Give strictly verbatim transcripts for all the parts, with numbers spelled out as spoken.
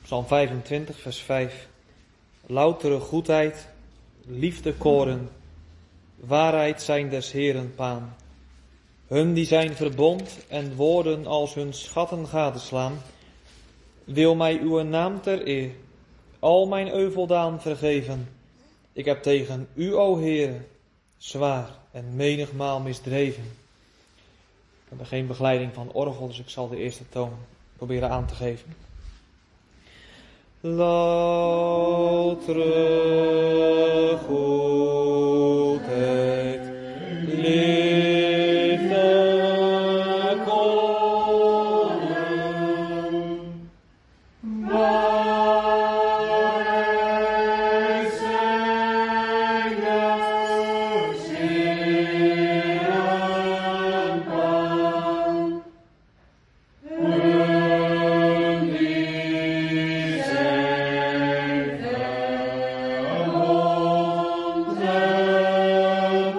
Psalm vijfentwintig, vers vijf. Loutere goedheid, liefde koren, waarheid zijn des Heeren paan. Hun die zijn verbond en woorden als hun schatten gadeslaan, wil mij uw naam ter eer, al mijn euveldaan vergeven. Ik heb tegen u, o Heere, zwaar en menigmaal misdreven. We hebben geen begeleiding van orgel, dus ik zal de eerste toon proberen aan te geven. Loutere goedheid, liefde koren, waarheid zijn des Heeren paan. Hun die zijn verbond en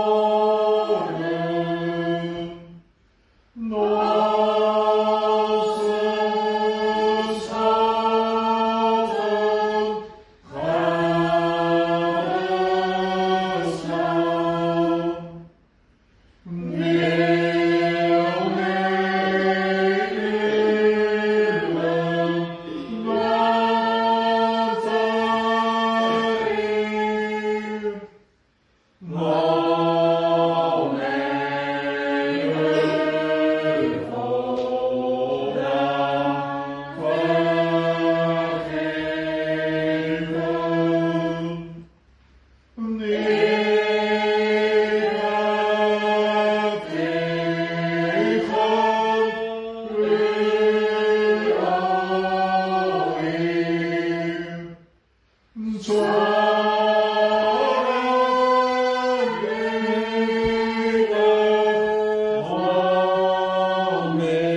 woorden, als hun schatten gadeslaan. Wil mij uw naam ter eer, al mijn euveldaan vergeven. Ik heb tegen u, o Heer, zwaar menigmaal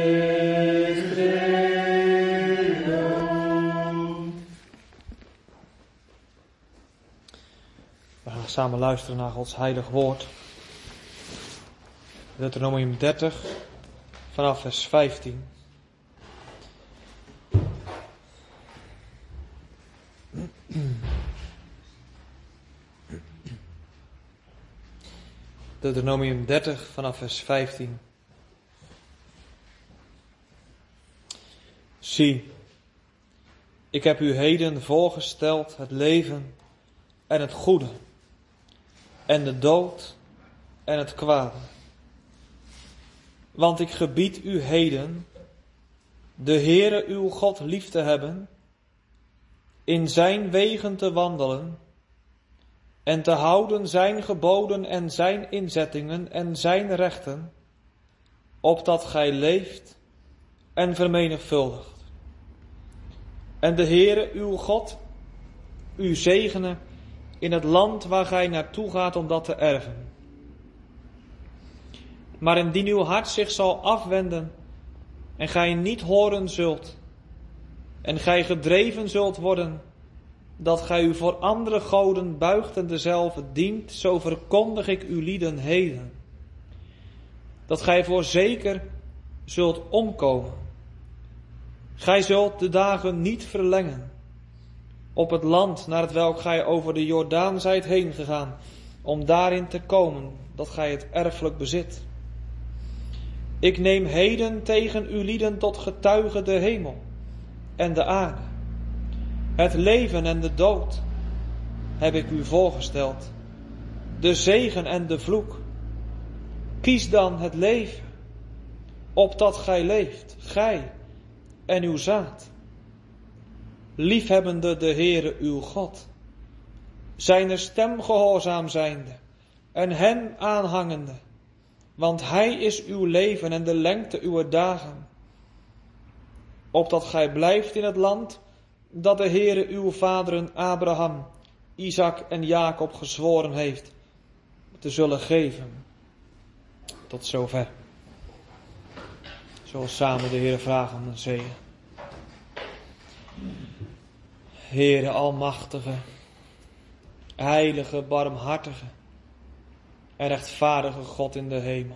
misdreven. We gaan samen luisteren naar Gods heilig woord. Deuteronomium dertig, vanaf vers vijftien. Deuteronomium dertig, vanaf vers vijftien. Zie, ik heb u heden voorgesteld het leven en het goede, en de dood en het kwade. Want ik gebied u heden de Heere uw God lief te hebben, in zijn wegen te wandelen en te houden zijn geboden en zijn inzettingen en zijn rechten, opdat gij leeft en vermenigvuldigt. En de Heere uw God u zegene in het land waar gij naartoe gaat om dat te erven. Maar indien uw hart zich zal afwenden en gij niet horen zult, en gij gedreven zult worden, dat gij u voor andere goden buigt en dezelfde dient, zo verkondig ik u lieden heden, dat gij voorzeker zult omkomen. Gij zult de dagen niet verlengen op het land naar het welk gij over de Jordaan zijt heen gegaan, om daarin te komen, dat gij het erfelijk bezit. Ik neem heden tegen u lieden tot getuige de hemel en de aarde. Het leven en de dood heb ik u voorgesteld, de zegen en de vloek. Kies dan het leven, opdat gij leeft, gij en uw zaad. Liefhebbende de Heere uw God, zijner stem gehoorzaam zijnde en hem aanhangende, want hij is uw leven en de lengte uw dagen, opdat gij blijft in het land dat de Heere uw vaderen Abraham, Isaac en Jacob gezworen heeft te zullen geven. Tot zover. Zullen we samen de Heere vragen om een zegen. Heere almachtige, heilige, barmhartige en rechtvaardige God in de hemel.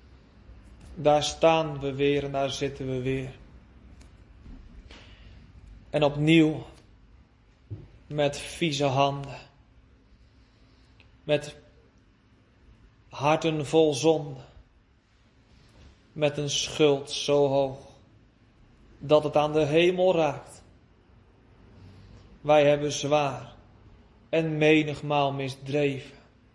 Daar staan we weer en daar zitten we weer. En opnieuw met vieze handen. Met harten vol zonde. Met een schuld zo hoog dat het aan de hemel raakt. Wij hebben zwaar en menigmaal misdreven.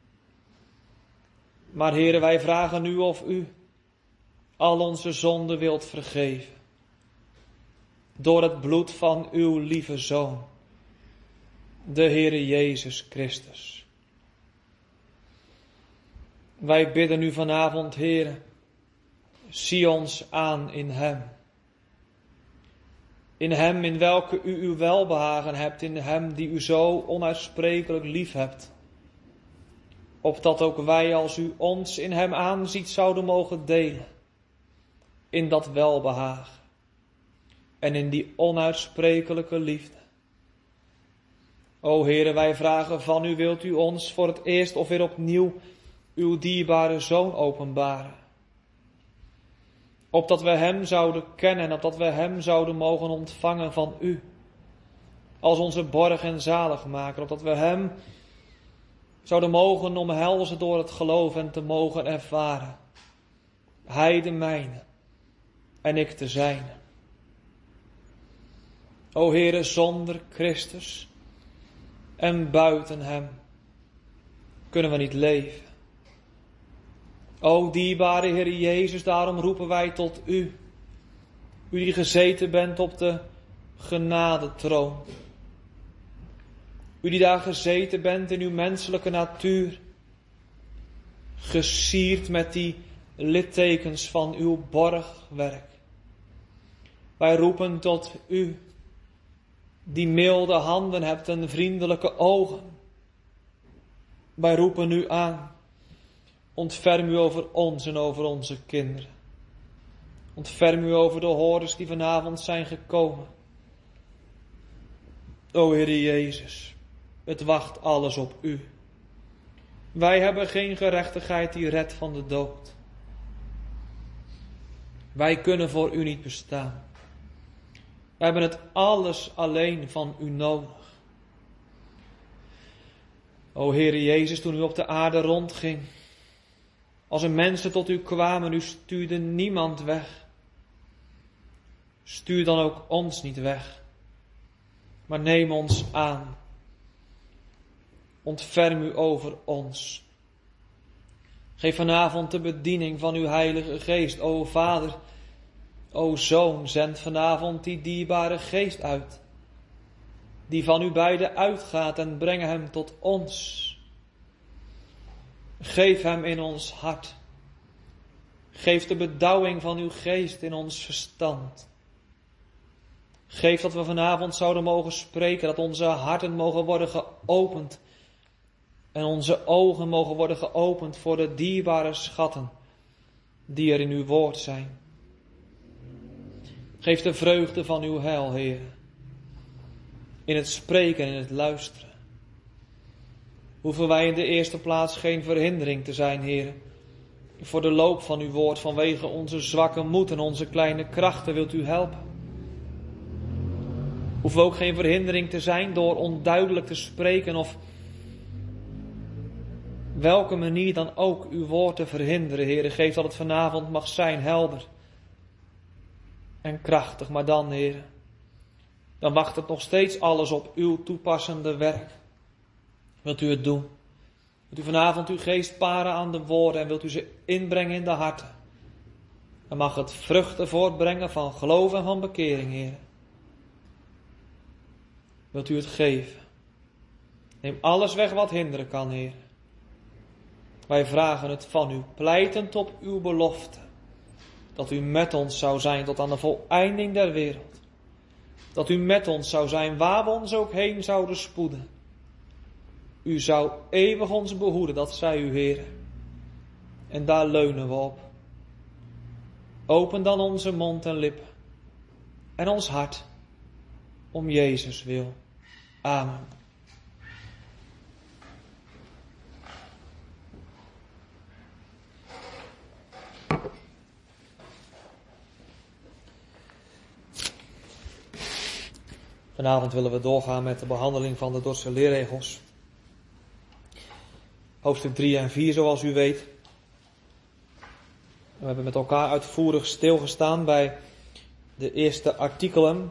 Maar Heere, wij vragen u of u al onze zonden wilt vergeven. Door het bloed van uw lieve Zoon, de Heere Jezus Christus. Wij bidden u vanavond, Heere, zie ons aan in Hem. In Hem in welke u uw welbehagen hebt, in Hem die u zo onuitsprekelijk lief hebt. Opdat ook wij, als u ons in Hem aanziet, zouden mogen delen in dat welbehagen en in die onuitsprekelijke liefde. O Heere, wij vragen van u, wilt u ons voor het eerst of weer opnieuw uw dierbare Zoon openbaren. Opdat we Hem zouden kennen en opdat we Hem zouden mogen ontvangen van u. Als onze borg en zaligmaker. Opdat we Hem zouden mogen omhelzen door het geloof en te mogen ervaren. Hij de mijne en ik de zijne. O Heere, zonder Christus en buiten Hem kunnen we niet leven. O dierbare Heere Jezus, daarom roepen wij tot u. U die gezeten bent op de genadetroon. U die daar gezeten bent in uw menselijke natuur. Gesierd met die littekens van uw borgwerk. Wij roepen tot u, die milde handen hebt en vriendelijke ogen. Wij roepen u aan. Ontferm u over ons en over onze kinderen. Ontferm u over de hoorders die vanavond zijn gekomen. O Heere Jezus, het wacht alles op u. Wij hebben geen gerechtigheid die redt van de dood. Wij kunnen voor u niet bestaan. Wij hebben het alles alleen van u nodig. O Heere Jezus, toen u op de aarde rondging, als er mensen tot u kwamen, u stuurde niemand weg. Stuur dan ook ons niet weg, maar neem ons aan. Ontferm u over ons. Geef vanavond de bediening van uw Heilige Geest, o Vader, o Zoon, zend vanavond die dierbare Geest uit, die van u beiden uitgaat en breng hem tot ons. Geef hem in ons hart. Geef de bedauwing van uw Geest in ons verstand. Geef dat we vanavond zouden mogen spreken, dat onze harten mogen worden geopend en onze ogen mogen worden geopend voor de dierbare schatten die er in uw woord zijn. Geef de vreugde van uw heil, Heer, in het spreken en in het luisteren. Hoeven wij in de eerste plaats geen verhindering te zijn, Heer, voor de loop van uw woord, vanwege onze zwakke moed en onze kleine krachten wilt u helpen. Hoeven we ook geen verhindering te zijn door onduidelijk te spreken of welke manier dan ook uw woord te verhinderen, Heer. Geef dat het vanavond mag zijn, helder en krachtig, maar dan, Heer, dan wacht het nog steeds alles op uw toepassende werk. Wilt u het doen? Wilt u vanavond uw geest paren aan de woorden en wilt u ze inbrengen in de harten? Dan mag het vruchten voortbrengen van geloof en van bekering, Heer. Wilt u het geven? Neem alles weg wat hinderen kan, Heer. Wij vragen het van u, pleitend op uw belofte, dat u met ons zou zijn tot aan de voleinding der wereld. Dat u met ons zou zijn waar we ons ook heen zouden spoeden. U zou eeuwig ons behoeden, dat zij u, Heer. En daar leunen we op. Open dan onze mond en lippen en ons hart om Jezus wil. Amen. Vanavond willen we doorgaan met de behandeling van de Dordtse leerregels. Hoofdstuk drie en vier, zoals u weet. We hebben met elkaar uitvoerig stilgestaan bij de eerste artikelen.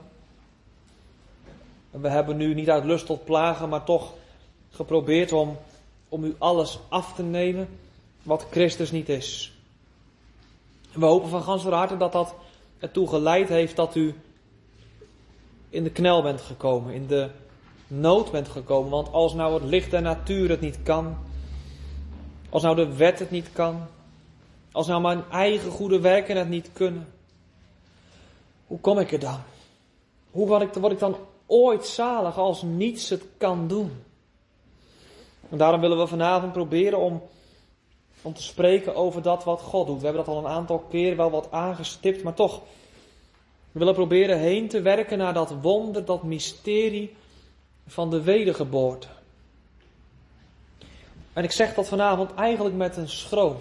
We hebben nu niet uit lust tot plagen, maar toch geprobeerd om, om u alles af te nemen wat Christus niet is. En we hopen van ganser harte dat dat ertoe geleid heeft dat u in de knel bent gekomen, in de nood bent gekomen. Want als nou het licht der natuur het niet kan, als nou de wet het niet kan, als nou mijn eigen goede werken het niet kunnen, hoe kom ik er dan? Hoe word ik, word ik dan ooit zalig als niets het kan doen? En daarom willen we vanavond proberen om, om te spreken over dat wat God doet. We hebben dat al een aantal keer wel wat aangestipt, maar toch. We willen proberen heen te werken naar dat wonder, dat mysterie van de wedergeboorte. En ik zeg dat vanavond eigenlijk met een schroom.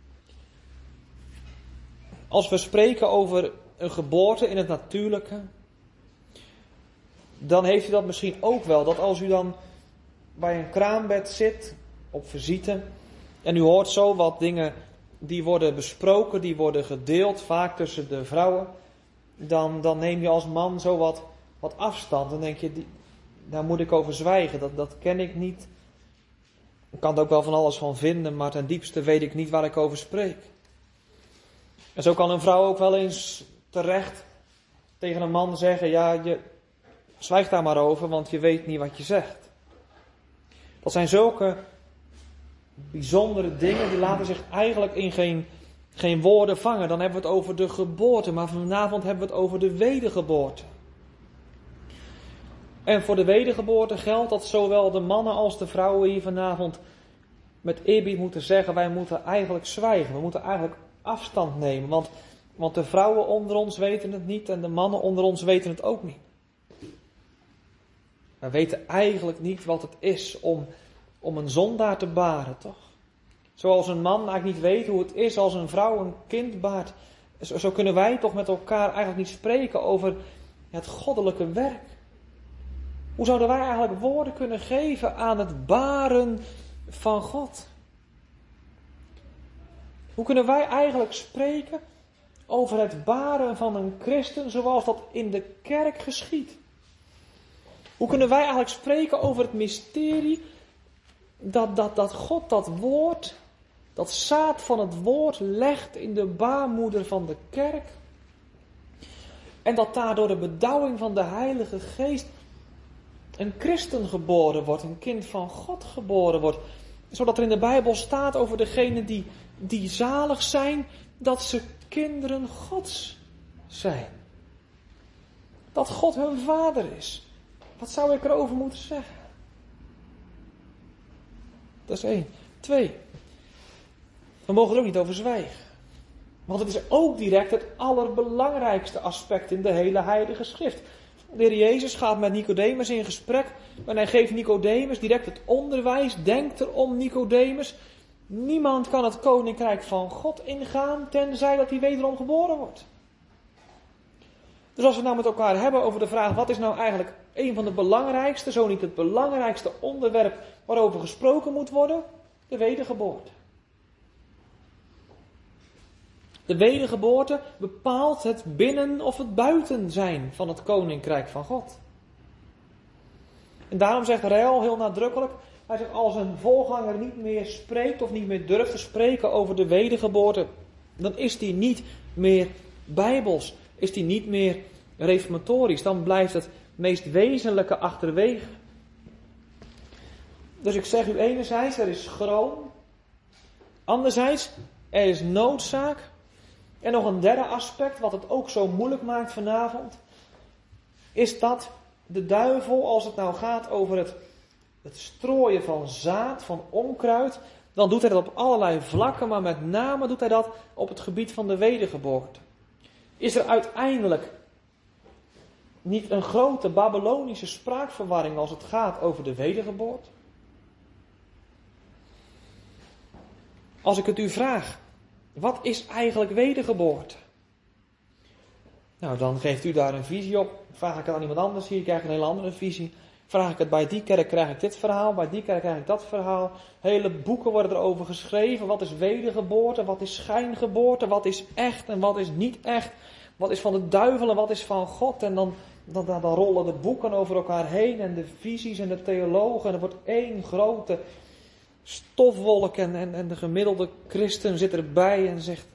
Als we spreken over een geboorte in het natuurlijke, dan heeft u dat misschien ook wel. Dat als u dan bij een kraambed zit, op visite, en u hoort zo wat dingen die worden besproken, die worden gedeeld, vaak tussen de vrouwen, dan, dan neem je als man zo wat, wat afstand. Dan denk je, die, daar moet ik over zwijgen, dat, dat ken ik niet. Ik kan er ook wel van alles van vinden, maar ten diepste weet ik niet waar ik over spreek. En zo kan een vrouw ook wel eens terecht tegen een man zeggen, ja, je zwijgt daar maar over, want je weet niet wat je zegt. Dat zijn zulke bijzondere dingen, die laten zich eigenlijk in geen, geen woorden vangen. Dan hebben we het over de geboorte, maar vanavond hebben we het over de wedergeboorte. En voor de wedergeboorte geldt dat zowel de mannen als de vrouwen hier vanavond met eerbied moeten zeggen, wij moeten eigenlijk zwijgen. We moeten eigenlijk afstand nemen, want, want de vrouwen onder ons weten het niet en de mannen onder ons weten het ook niet. We weten eigenlijk niet wat het is om, om een zondaar te baren, toch? Zoals een man eigenlijk niet weet hoe het is als een vrouw een kind baart. Zo, zo kunnen wij toch met elkaar eigenlijk niet spreken over het goddelijke werk. Hoe zouden wij eigenlijk woorden kunnen geven aan het baren van God? Hoe kunnen wij eigenlijk spreken over het baren van een christen zoals dat in de kerk geschiedt? Hoe kunnen wij eigenlijk spreken over het mysterie dat, dat, dat God dat woord, dat zaad van het woord legt in de baarmoeder van de kerk? En dat daar door de bedouwing van de Heilige Geest een christen geboren wordt, een kind van God geboren wordt. Zodat er in de Bijbel staat over degenen die, die zalig zijn, dat ze kinderen Gods zijn. Dat God hun vader is. Wat zou ik erover moeten zeggen? Dat is één. Twee. We mogen er ook niet over zwijgen. Want het is ook direct het allerbelangrijkste aspect in de hele Heilige Schrift. De Heer Jezus gaat met Nicodemus in gesprek. En hij geeft Nicodemus direct het onderwijs. Denkt erom, Nicodemus. Niemand kan het koninkrijk van God ingaan, tenzij dat hij wederom geboren wordt. Dus als we het nou met elkaar hebben over de vraag, wat is nou eigenlijk een van de belangrijkste, zo niet het belangrijkste onderwerp waarover gesproken moet worden? De wedergeboorte. De wedergeboorte bepaalt het binnen of het buiten zijn van het koninkrijk van God. En daarom zegt Rel heel nadrukkelijk, hij zegt, als een voorganger niet meer spreekt of niet meer durft te spreken over de wedergeboorte, dan is die niet meer bijbels, is die niet meer reformatorisch, dan blijft het meest wezenlijke achterwege. Dus ik zeg u enerzijds, er is schroom, anderzijds, er is noodzaak. En nog een derde aspect, wat het ook zo moeilijk maakt vanavond, is dat de duivel, als het nou gaat over het, het strooien van zaad, van onkruid, dan doet hij dat op allerlei vlakken, maar met name doet hij dat op het gebied van de wedergeboorte. Is er uiteindelijk niet een grote Babylonische spraakverwarring als het gaat over de wedergeboorte? Als ik het u vraag, wat is eigenlijk wedergeboorte? Nou, dan geeft u daar een visie op. Vraag ik het aan iemand anders, hier krijg ik een hele andere visie. Vraag ik het bij die kerk, krijg ik dit verhaal. Bij die kerk krijg ik dat verhaal. Hele boeken worden erover geschreven. Wat is wedergeboorte? Wat is schijngeboorte? Wat is echt en wat is niet echt? Wat is van de duivel en wat is van God? En dan, dan, dan, dan rollen de boeken over elkaar heen. En de visies en de theologen. En er wordt één grote stofwolk. En, en, en de gemiddelde christen zit erbij en zegt...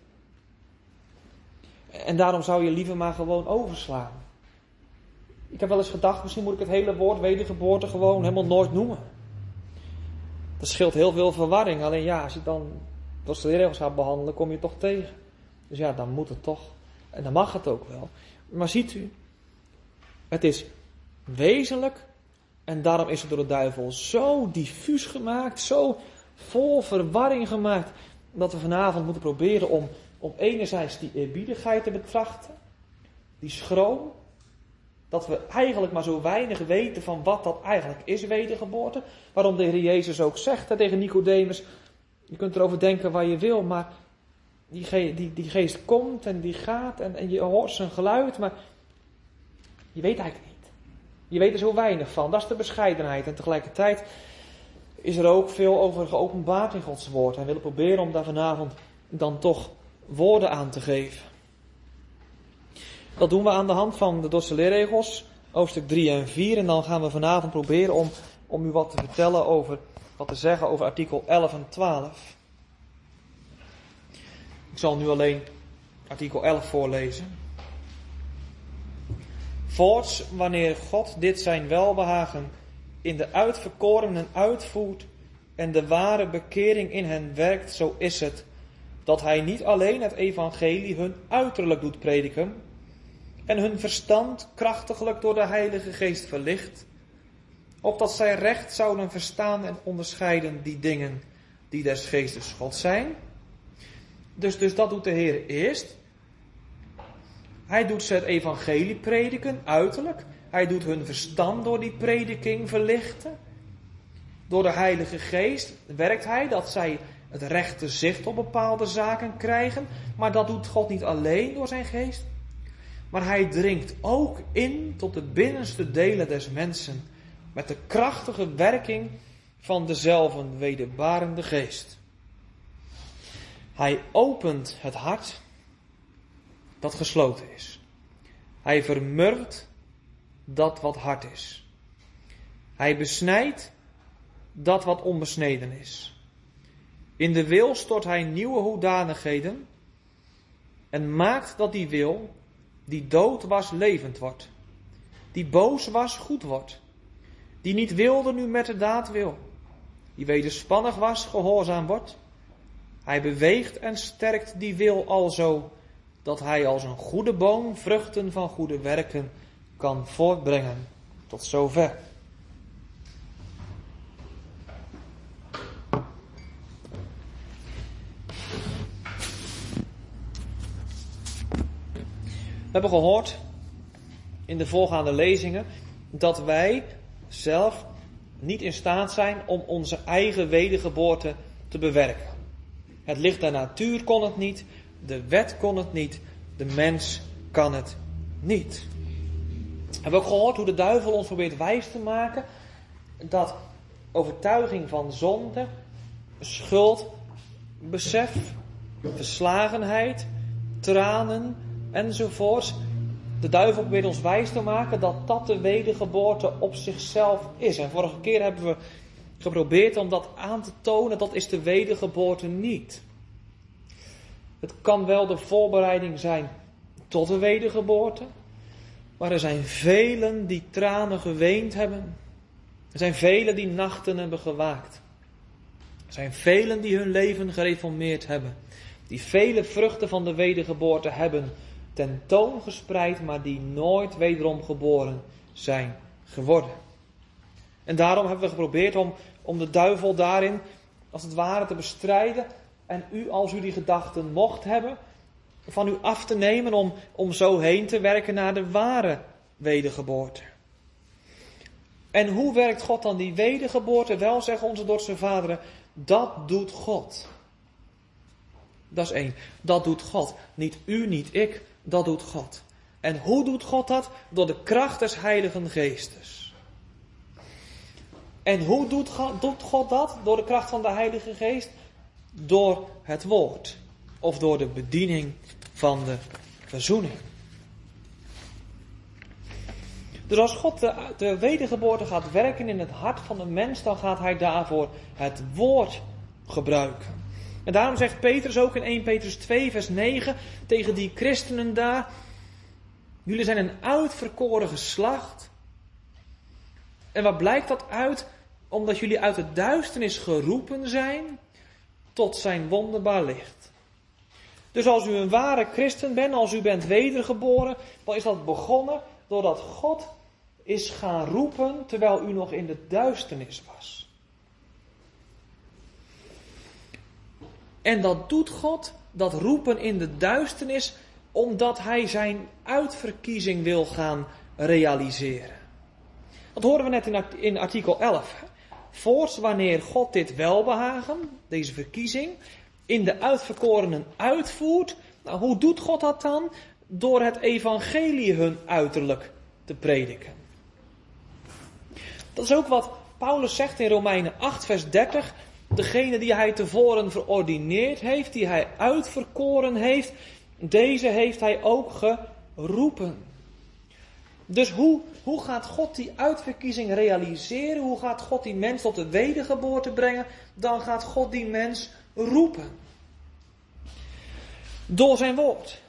En daarom zou je liever maar gewoon overslaan. Ik heb wel eens gedacht, misschien moet ik het hele woord wedergeboorte gewoon helemaal nooit noemen. Dat scheelt heel veel verwarring. Alleen ja, als je dan doorstreeregels gaat behandelen, kom je toch tegen. Dus ja, dan moet het toch. En dan mag het ook wel. Maar ziet u, het is wezenlijk. En daarom is het door de duivel zo diffuus gemaakt, zo vol verwarring gemaakt, dat we vanavond moeten proberen om, om enerzijds die eerbiedigheid te betrachten, die schroom, dat we eigenlijk maar zo weinig weten van wat dat eigenlijk is, wedergeboorte. Waarom de Heer Jezus ook zegt hè, tegen Nicodemus, je kunt erover denken waar je wil, maar die, ge- die, die geest komt en die gaat en, en je hoort zijn geluid, maar je weet eigenlijk niet. Je weet er zo weinig van. Dat is de bescheidenheid. En tegelijkertijd is er ook veel over geopenbaard in Gods woord. En we willen proberen om daar vanavond dan toch woorden aan te geven. Dat doen we aan de hand van de Dordtse leerregels, hoofdstuk drie en vier. En dan gaan we vanavond proberen om, om u wat te vertellen over, wat te zeggen over artikel elf en twaalf. Ik zal nu alleen artikel elf voorlezen. Voorts, wanneer God dit zijn welbehagen in de uitverkorenen uitvoert en de ware bekering in hen werkt, zo is het, dat hij niet alleen het evangelie hun uiterlijk doet prediken en hun verstand krachtiglijk door de Heilige Geest verlicht, opdat zij recht zouden verstaan en onderscheiden die dingen die des Geestes God zijn. Dus, dus dat doet de Heer eerst. Hij doet ze het evangelie prediken, uiterlijk. Hij doet hun verstand door die prediking verlichten. Door de Heilige Geest werkt hij dat zij het rechte zicht op bepaalde zaken krijgen. Maar dat doet God niet alleen door zijn geest. Maar hij dringt ook in tot de binnenste delen des mensen. Met de krachtige werking van dezelfde wederbarende geest. Hij opent het hart dat gesloten is. Hij vermurwt dat wat hard is. Hij besnijdt dat wat onbesneden is. In de wil stort hij nieuwe hoedanigheden en maakt dat die wil, die dood was, levend wordt. Die boos was, goed wordt. Die niet wilde, nu met de daad wil. Die wederspannig was, gehoorzaam wordt. Hij beweegt en sterkt die wil alzo, dat hij als een goede boom vruchten van goede werken kan voortbrengen. Tot zover. We hebben gehoord in de voorgaande lezingen dat wij zelf niet in staat zijn om onze eigen wedergeboorte te bewerken. Het licht der natuur kon het niet, de wet kon het niet, de mens kan het niet. We hebben ook gehoord hoe de duivel ons probeert wijs te maken dat overtuiging van zonde, schuld, besef, verslagenheid, tranen enzovoorts. De duivel probeert ons wijs te maken dat dat de wedergeboorte op zichzelf is. En vorige keer hebben we geprobeerd om dat aan te tonen, dat is de wedergeboorte niet. Het kan wel de voorbereiding zijn tot de wedergeboorte, maar er zijn velen die tranen geweend hebben. Er zijn velen die nachten hebben gewaakt. Er zijn velen die hun leven gereformeerd hebben. Die vele vruchten van de wedergeboorte hebben tentoongespreid, maar die nooit wederom geboren zijn geworden. En daarom hebben we geprobeerd om, om de duivel daarin, als het ware, te bestrijden. En u, als u die gedachten mocht hebben, van u af te nemen om, om zo heen te werken naar de ware wedergeboorte. En hoe werkt God dan die wedergeboorte? Wel, zeggen onze Dordtse vaderen, dat doet God. Dat is één. Dat doet God. Niet u, niet ik, dat doet God. En hoe doet God dat? Door de kracht des Heiligen Geestes. En hoe doet God, doet God dat? Door de kracht van de Heilige Geest? Door het woord. Of door de bediening van de verzoening. Dus als God de, de wedergeboorte gaat werken in het hart van de mens, dan gaat hij daarvoor het woord gebruiken. En daarom zegt Petrus ook in eerste Petrus twee vers negen tegen die christenen daar: jullie zijn een uitverkoren geslacht. En wat blijkt dat uit? Omdat jullie uit de duisternis geroepen zijn tot zijn wonderbaar licht. Dus als u een ware christen bent, als u bent wedergeboren, dan is dat begonnen doordat God is gaan roepen terwijl u nog in de duisternis was. En dat doet God, dat roepen in de duisternis, omdat hij zijn uitverkiezing wil gaan realiseren. Dat horen we net in, in artikel elf. Voorts wanneer God dit welbehagen, deze verkiezing, in de uitverkorenen uitvoert. Nou, hoe doet God dat dan? Door het evangelie hun uiterlijk te prediken. Dat is ook wat Paulus zegt in Romeinen acht vers dertig. Degene die hij tevoren verordineerd heeft, die hij uitverkoren heeft, deze heeft hij ook geroepen. Dus hoe, hoe gaat God die uitverkiezing realiseren? Hoe gaat God die mens tot de wedergeboorte brengen? Dan gaat God die mens roepen. Door zijn woord.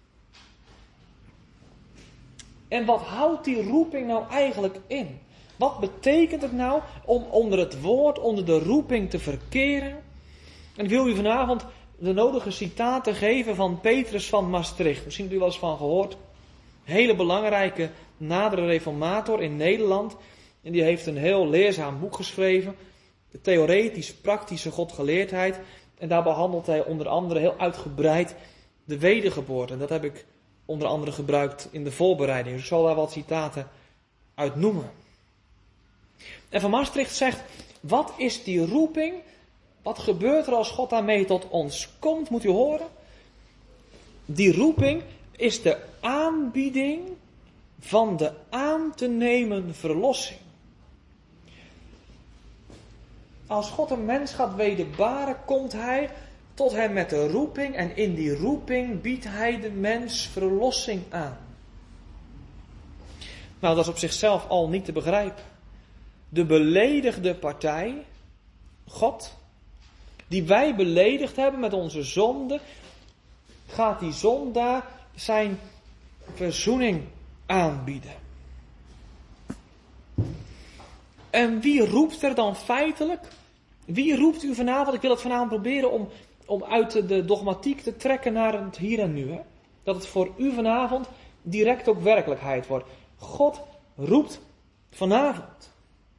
En wat houdt die roeping nou eigenlijk in? Wat betekent het nou om onder het woord, onder de roeping te verkeren? En ik wil u vanavond de nodige citaten geven van Petrus van Maastricht. Misschien hebt u wel eens van gehoord. Hele belangrijke nadere reformator in Nederland. En die heeft een heel leerzaam boek geschreven. De theoretisch-praktische godgeleerdheid. En daar behandelt hij onder andere heel uitgebreid de wedergeboorte. En dat heb ik onder andere gebruikt in de voorbereiding. Dus ik zal daar wat citaten uit noemen. En Van Maastricht zegt: wat is die roeping? Wat gebeurt er als God daarmee tot ons komt? Moet u horen. Die roeping is de aanbieding van de aan te nemen verlossing. Als God een mens gaat wederbaren, komt hij tot hem met de roeping. En in die roeping biedt hij de mens verlossing aan. Nou, dat is op zichzelf al niet te begrijpen. De beledigde partij, God, die wij beledigd hebben met onze zonde, gaat die zondaar zijn verzoening aanbieden. En wie roept er dan feitelijk? Wie roept u vanavond? Ik wil het vanavond proberen om, om uit de dogmatiek te trekken naar het hier en nu. Hè? Dat het voor u vanavond direct ook werkelijkheid wordt. God roept vanavond.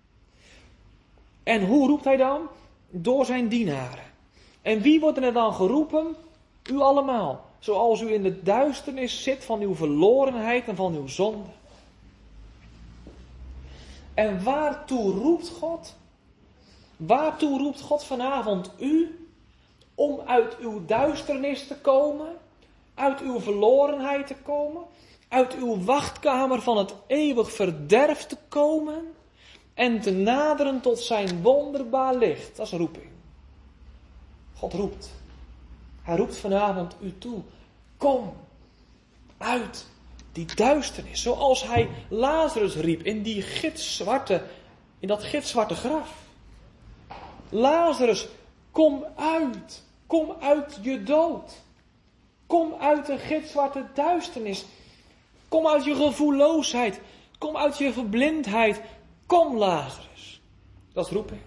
En hoe roept hij dan? Door zijn dienaren. En wie worden er dan geroepen? U allemaal. Zoals u in de duisternis zit van uw verlorenheid en van uw zonde. En waartoe roept God? Waartoe roept God vanavond u? Om uit uw duisternis te komen? Uit uw verlorenheid te komen? Uit uw wachtkamer van het eeuwig verderf te komen? En te naderen tot zijn wonderbaar licht. Dat is een roeping. God roept. Hij roept vanavond u toe. Kom uit die duisternis. Zoals hij Lazarus riep in die gitzwarte, in dat gitzwarte graf. Lazarus, kom uit. Kom uit je dood. Kom uit de gitzwarte duisternis. Kom uit je gevoelloosheid. Kom uit je verblindheid. Kom, Lazarus. Dat is roeping.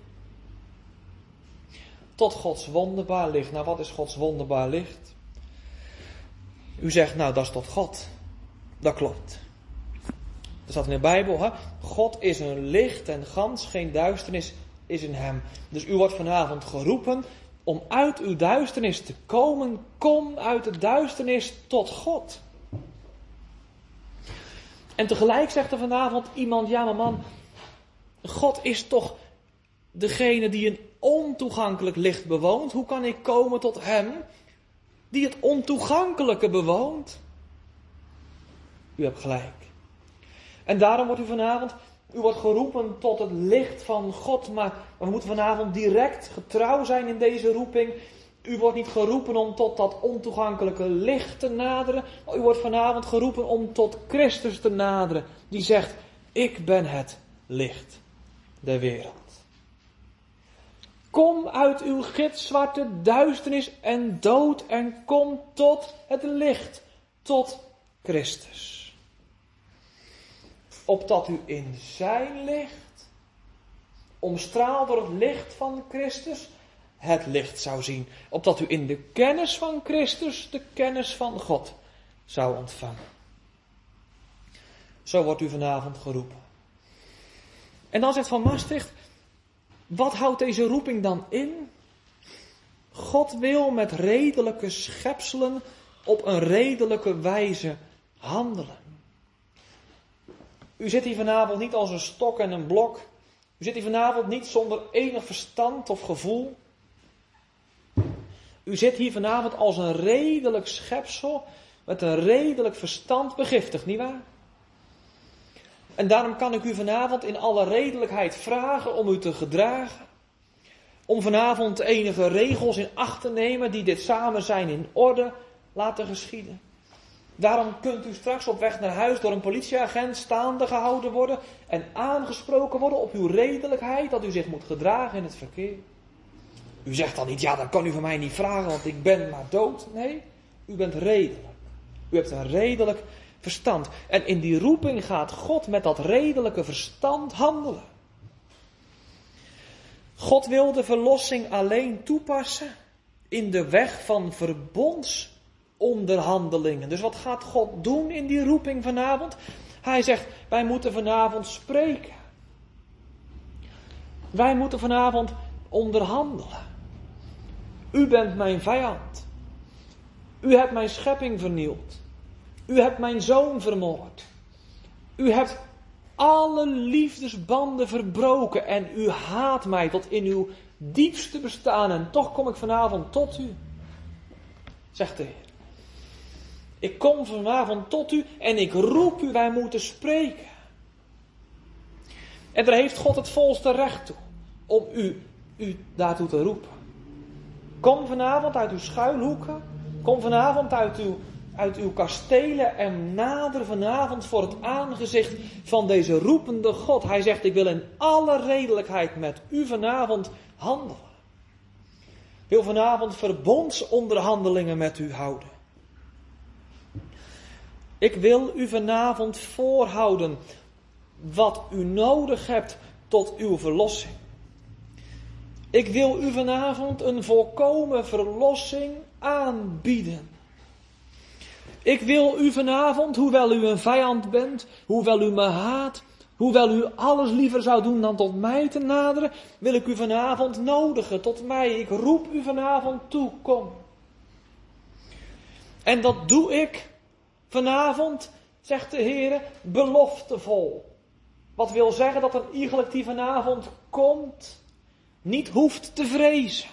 Tot Gods wonderbaar licht. Nou, wat is Gods wonderbaar licht? U zegt, nou, dat is tot God. Dat klopt. Dat staat in de Bijbel, hè? God is een licht en gans geen duisternis is in hem. Dus u wordt vanavond geroepen om uit uw duisternis te komen. Kom uit de duisternis tot God. En tegelijk zegt er vanavond iemand, ja maar man, God is toch degene die een ontoegankelijk licht bewoont. Hoe kan ik komen tot hem die het ontoegankelijke bewoont? U hebt gelijk. En daarom wordt u vanavond, u wordt geroepen tot het licht van God. Maar we moeten vanavond direct getrouw zijn in deze roeping. U wordt niet geroepen om tot dat ontoegankelijke licht te naderen. Maar u wordt vanavond geroepen om tot Christus te naderen. Die zegt, ik ben het licht der wereld. Kom uit uw gitzwarte duisternis en dood en kom tot het licht, tot Christus. Opdat u in zijn licht, omstraald door het licht van Christus, het licht zou zien. Opdat u in de kennis van Christus de kennis van God zou ontvangen. Zo wordt u vanavond geroepen. En dan zegt Van Maastricht, wat houdt deze roeping dan in? God wil met redelijke schepselen op een redelijke wijze handelen. U zit hier vanavond niet als een stok en een blok. U zit hier vanavond niet zonder enig verstand of gevoel. U zit hier vanavond als een redelijk schepsel met een redelijk verstand begiftigd, nietwaar? En daarom kan ik u vanavond in alle redelijkheid vragen om u te gedragen. Om vanavond enige regels in acht te nemen die dit samen zijn in orde laten geschieden. Daarom kunt u straks op weg naar huis door een politieagent staande gehouden worden en aangesproken worden op uw redelijkheid, dat u zich moet gedragen in het verkeer. U zegt dan niet, ja, dat kan u van mij niet vragen, want ik ben maar dood. Nee, u bent redelijk. U hebt een redelijk verstand. En in die roeping gaat God met dat redelijke verstand handelen. God wil de verlossing alleen toepassen in de weg van verbondsonderhandelingen. Dus wat gaat God doen in die roeping vanavond? Hij zegt, wij moeten vanavond spreken. Wij moeten vanavond onderhandelen. U bent mijn vijand. U hebt mijn schepping vernield. U hebt mijn zoon vermoord. U hebt alle liefdesbanden verbroken en u haat mij tot in uw diepste bestaan. En toch kom ik vanavond tot u, zegt de Heer. Ik kom vanavond tot u en ik roep u, wij moeten spreken. En daar heeft God het volste recht toe om u, u daartoe te roepen. Kom vanavond uit uw schuilhoeken. Kom vanavond uit uw, uit uw kastelen en nader vanavond voor het aangezicht van deze roepende God. Hij zegt, ik wil in alle redelijkheid met u vanavond handelen. Ik wil vanavond verbondsonderhandelingen met u houden. Ik wil u vanavond voorhouden wat u nodig hebt tot uw verlossing. Ik wil u vanavond een volkomen verlossing aanbieden. Ik wil u vanavond, hoewel u een vijand bent, hoewel u me haat, hoewel u alles liever zou doen dan tot mij te naderen, wil ik u vanavond nodigen tot mij. Ik roep u vanavond toe, kom. En dat doe ik vanavond, zegt de Heer, beloftevol. Wat wil zeggen dat een iegelijk die vanavond komt, niet hoeft te vrezen.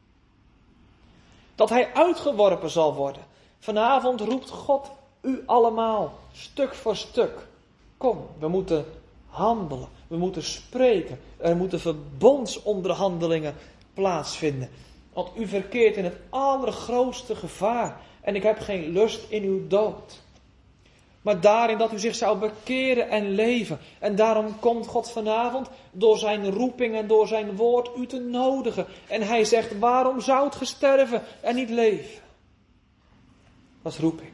Dat hij uitgeworpen zal worden. Vanavond roept God u allemaal, stuk voor stuk. Kom, we moeten handelen, we moeten spreken. Er moeten verbondsonderhandelingen plaatsvinden. Want u verkeert in het allergrootste gevaar. En ik heb geen lust in uw dood. Maar daarin dat u zich zou bekeren en leven. En daarom komt God vanavond door zijn roeping en door zijn woord u te nodigen. En hij zegt, waarom zoudt ge sterven en niet leven? Dat is roeping.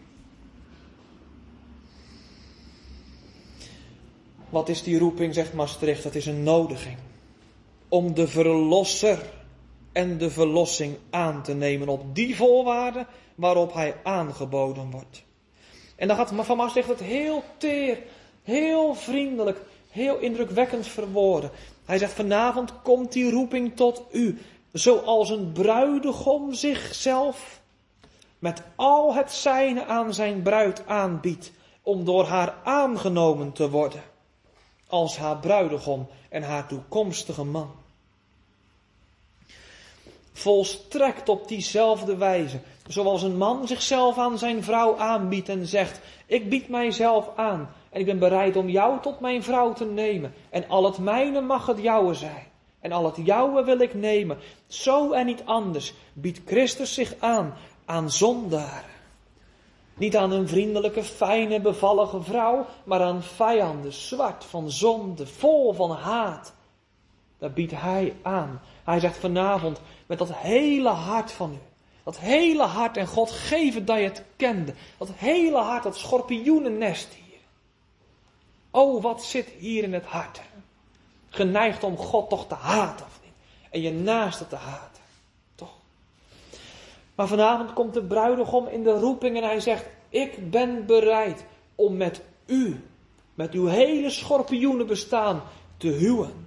Wat is die roeping, zegt Maastricht? Dat is een nodiging. Om de verlosser en de verlossing aan te nemen op die voorwaarden waarop hij aangeboden wordt. En dan gaat Van Maastricht het heel teer, heel vriendelijk, heel indrukwekkend verwoorden. Hij zegt, vanavond komt die roeping tot u, zoals een bruidegom zichzelf met al het zijne aan zijn bruid aanbiedt, om door haar aangenomen te worden, als haar bruidegom en haar toekomstige man. Volstrekt op diezelfde wijze Zoals een man zichzelf aan zijn vrouw aanbiedt en zegt, ik bied mijzelf aan en ik ben bereid om jou tot mijn vrouw te nemen. En al het mijne mag het jouwe zijn. En al het jouwe wil ik nemen. Zo en niet anders biedt Christus zich aan aan zondaren. Niet aan een vriendelijke, fijne, bevallige vrouw, maar aan vijanden, zwart van zonde, vol van haat. Daar biedt hij aan. Hij zegt vanavond met dat hele hart van u. Dat hele hart, en God geef het dat je het kende. Dat hele hart, dat schorpioenennest hier. Oh, wat zit hier in het hart. Geneigd om God toch te haten, of niet? En je naaste te haten. Toch? Maar vanavond komt de bruidegom in de roeping en hij zegt, ik ben bereid om met u, met uw hele schorpioenenbestaan te huwen.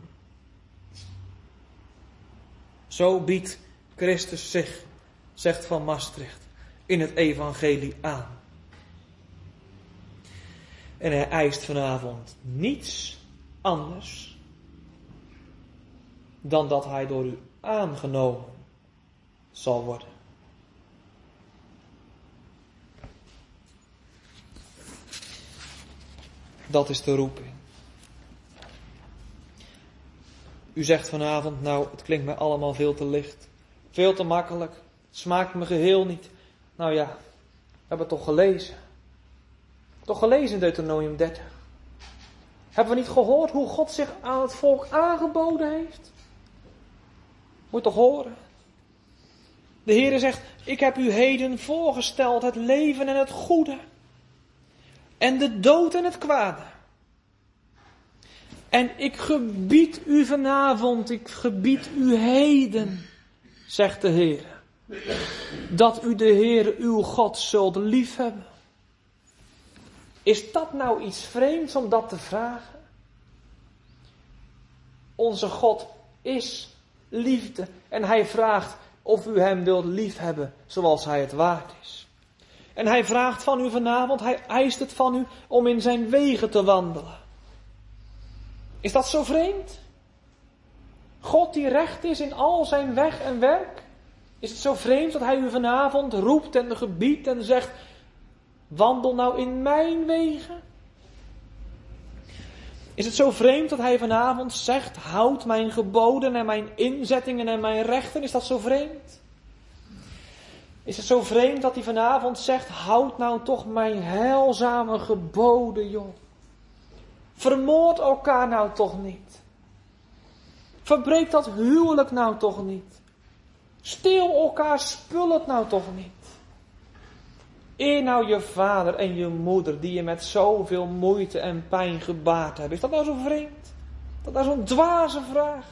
Zo biedt Christus zich, zegt Van Maastricht, in het evangelie aan. En hij eist vanavond niets anders dan dat hij door u aangenomen zal worden. Dat is de roeping. U zegt vanavond, nou, het klinkt mij allemaal veel te licht. Veel te makkelijk. Het smaakt me geheel niet. Nou ja, we hebben het toch gelezen. Toch gelezen in Deuteronomium dertig. Hebben we niet gehoord hoe God zich aan het volk aangeboden heeft? Moet je toch horen? De Heere zegt, ik heb u heden voorgesteld het leven en het goede. En de dood en het kwade. En ik gebied u vanavond, ik gebied u heden, zegt de Heer, dat u de Heer uw God zult liefhebben. Is dat nou iets vreemds om dat te vragen? Onze God is liefde en hij vraagt of u hem wilt liefhebben zoals hij het waard is. En hij vraagt van u vanavond, hij eist het van u om in zijn wegen te wandelen. Is dat zo vreemd? God die recht is in al zijn weg en werk? Is het zo vreemd dat hij u vanavond roept en gebiedt en zegt, wandel nou in mijn wegen? Is het zo vreemd dat hij vanavond zegt, houd mijn geboden en mijn inzettingen en mijn rechten? Is dat zo vreemd? Is het zo vreemd dat hij vanavond zegt, houd nou toch mijn heilzame geboden, joh. Vermoord elkaar nou toch niet. Verbreek dat huwelijk nou toch niet. Steel elkaar spullen nou toch niet. Eer nou je vader en je moeder die je met zoveel moeite en pijn gebaard hebben. Is dat nou zo vreemd? Is dat nou zo'n dwaze vraag?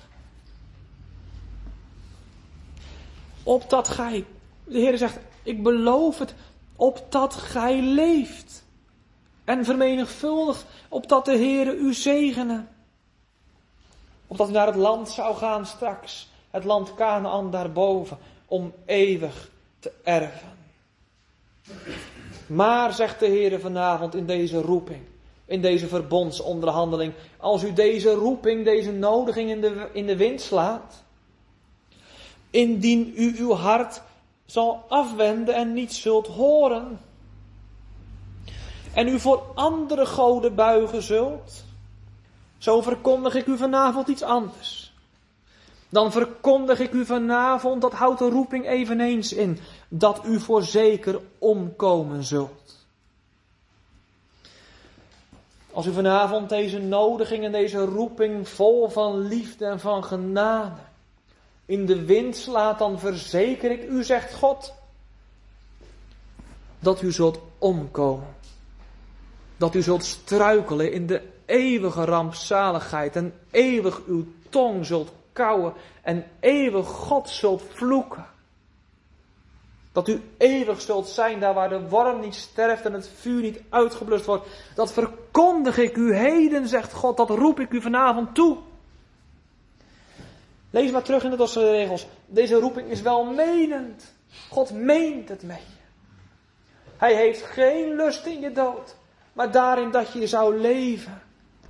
Opdat gij, de Heer zegt, ik beloof het, opdat gij leeft. En vermenigvuldigd, opdat de Heere u zegene. Opdat u naar het land zou gaan straks. Het land Kanaan daarboven. Om eeuwig te erven. Maar, zegt de Heere vanavond in deze roeping. In deze verbondsonderhandeling. Als u deze roeping, deze nodiging in de, in de wind slaat. Indien u uw hart zal afwenden en niet zult horen. En u voor andere goden buigen zult. Zo verkondig ik u vanavond iets anders. Dan verkondig ik u vanavond, dat houdt de roeping eveneens in, dat u voorzeker omkomen zult. Als u vanavond deze nodiging en deze roeping vol van liefde en van genade in de wind slaat, dan verzeker ik u, zegt God, dat u zult omkomen. Dat u zult struikelen in de eeuwige rampzaligheid en eeuwig uw tong zult kauwen en eeuwig God zult vloeken. Dat u eeuwig zult zijn daar waar de worm niet sterft en het vuur niet uitgeblust wordt. Dat verkondig ik u heden, zegt God, dat roep ik u vanavond toe. Lees maar terug in de Dossenregels. Deze roeping is welmenend. God meent het met je. Hij heeft geen lust in je dood. Maar daarin dat je zou leven.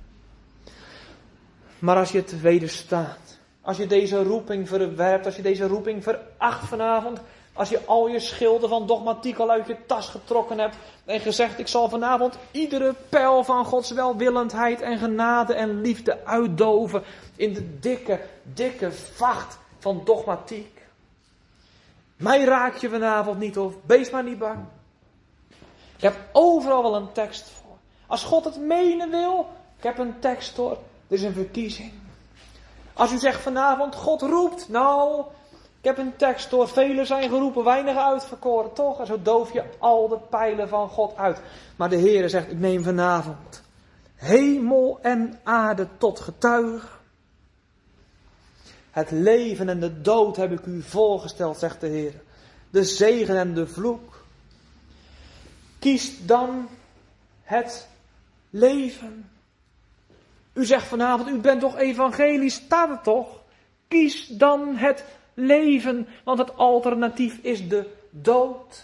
Maar als je het wederstaat. Als je deze roeping verwerpt. Als je deze roeping veracht vanavond. Als je al je schilden van dogmatiek al uit je tas getrokken hebt en gezegd, ik zal vanavond iedere pijl van Gods welwillendheid en genade en liefde uitdoven in de dikke, dikke vacht van dogmatiek. Mij raak je vanavond niet, of wees maar niet bang. Ik heb overal wel een tekst voor. Als God het menen wil, ik heb een tekst hoor. Dit is een verkiezing. Als u zegt vanavond, God roept, nou, ik heb een tekst hoor. Velen zijn geroepen, weinigen uitverkoren, toch? En zo doof je al de pijlen van God uit. Maar de Heere zegt, ik neem vanavond hemel en aarde tot getuige. Het leven en de dood heb ik u voorgesteld, zegt de Heer. De zegen en de vloek. Kies dan het leven. U zegt vanavond, u bent toch evangelisch, staat het toch? Kies dan het leven, want het alternatief is de dood.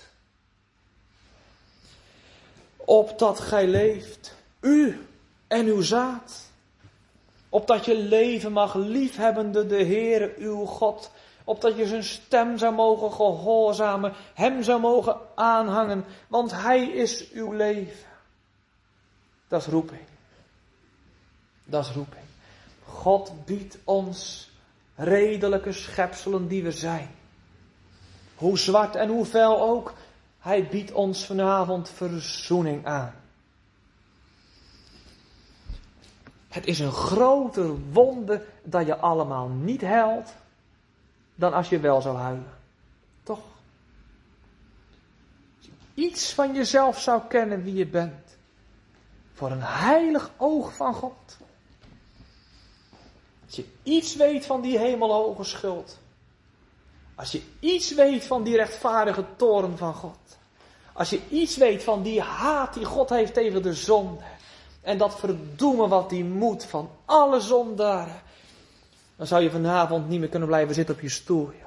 Opdat gij leeft, u en uw zaad. Opdat je leven mag liefhebbende de Heere uw God. Opdat je zijn stem zou mogen gehoorzamen. Hem zou mogen aanhangen. Want hij is uw leven. Dat is roeping. Dat is roeping. God biedt ons redelijke schepselen die we zijn. Hoe zwart en hoe vuil ook. Hij biedt ons vanavond verzoening aan. Het is een groter wonder dat je allemaal niet huilt dan als je wel zou huilen. Toch? Als je iets van jezelf zou kennen wie je bent. Voor een heilig oog van God. Als je iets weet van die hemelhoge schuld. Als je iets weet van die rechtvaardige toorn van God. Als je iets weet van die haat die God heeft tegen de zonde. En dat verdoemen wat die moet van alle zondaren. Dan zou je vanavond niet meer kunnen blijven zitten op je stoel. Joh.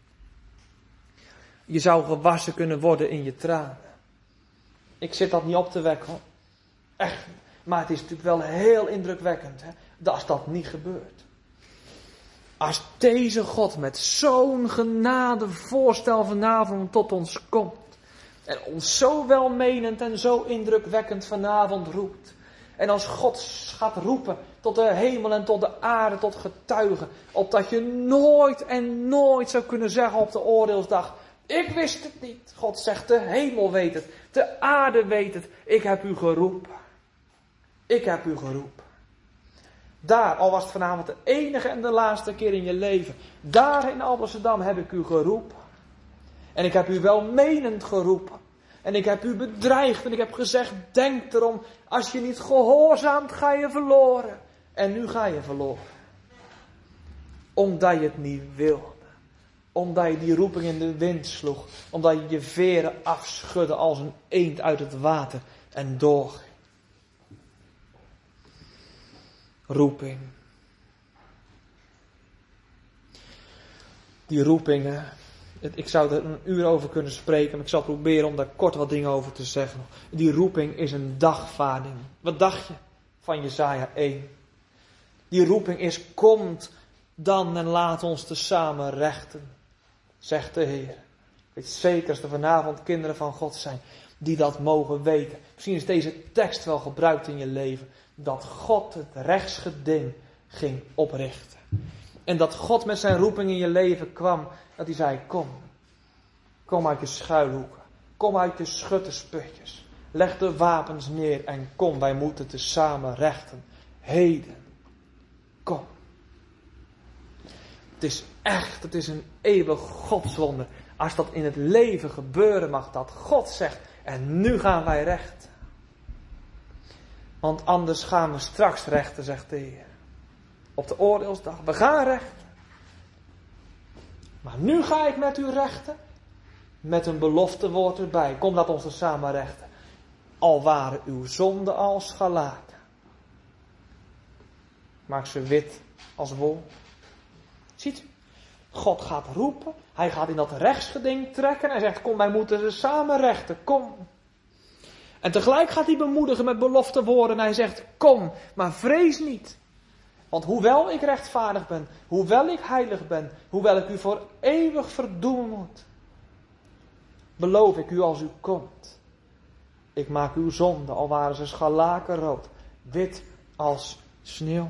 Je zou gewassen kunnen worden in je tranen. Ik zit dat niet op te wekken. Hoor. Echt. Maar het is natuurlijk wel heel indrukwekkend. Hè, als dat niet gebeurt. Als deze God met zo'n genadevoorstel vanavond tot ons komt. En ons zo welmenend en zo indrukwekkend vanavond roept. En als God gaat roepen tot de hemel en tot de aarde, tot getuigen. Opdat je nooit en nooit zou kunnen zeggen op de oordeelsdag. Ik wist het niet. God zegt, de hemel weet het. De aarde weet het. Ik heb u geroepen. Ik heb u geroepen. Daar, al was het vanavond de enige en de laatste keer in je leven. Daar in Alblasserdam heb ik u geroepen. En ik heb u welmenend geroepen. En ik heb u bedreigd en ik heb gezegd, denk erom, als je niet gehoorzaamt, ga je verloren. En nu ga je verloren. Omdat je het niet wilde. Omdat je die roeping in de wind sloeg. Omdat je je veren afschudde als een eend uit het water en doorging. Roeping. Die roepingen. Ik zou er een uur over kunnen spreken, maar ik zal proberen om daar kort wat dingen over te zeggen. Die roeping is een dagvaarding. Wat dacht je van Jesaja één? Die roeping is, komt dan en laat ons tezamen rechten, zegt de Heer. Ik weet zeker als er vanavond kinderen van God zijn die dat mogen weten. Misschien is deze tekst wel gebruikt in je leven. Dat God het rechtsgeding ging oprichten. En dat God met zijn roeping in je leven kwam. Dat hij zei, kom. Kom uit je schuilhoeken. Kom uit je schuttersputjes. Leg de wapens neer en kom. Wij moeten tezamen rechten. Heden. Kom. Het is echt, het is een eeuwig godswonder. Als dat in het leven gebeuren mag. Dat God zegt, en nu gaan wij rechten. Want anders gaan we straks rechten, zegt de Heer. Op de oordeelsdag. We gaan rechten. Maar nu ga ik met u rechten. Met een beloftewoord erbij. Kom, laat ons er samen rechten. Al waren uw zonden als scharlaken. Maak ze wit als wol. Ziet u? God gaat roepen. Hij gaat in dat rechtsgeding trekken. En hij zegt, kom, wij moeten ze samen rechten. Kom. En tegelijk gaat hij bemoedigen met beloftewoorden. En hij zegt, kom, maar vrees niet. Want hoewel ik rechtvaardig ben, hoewel ik heilig ben, hoewel ik u voor eeuwig verdoemen moet, beloof ik u als u komt. Ik maak uw zonden, al waren ze scharlakenrood, wit als sneeuw.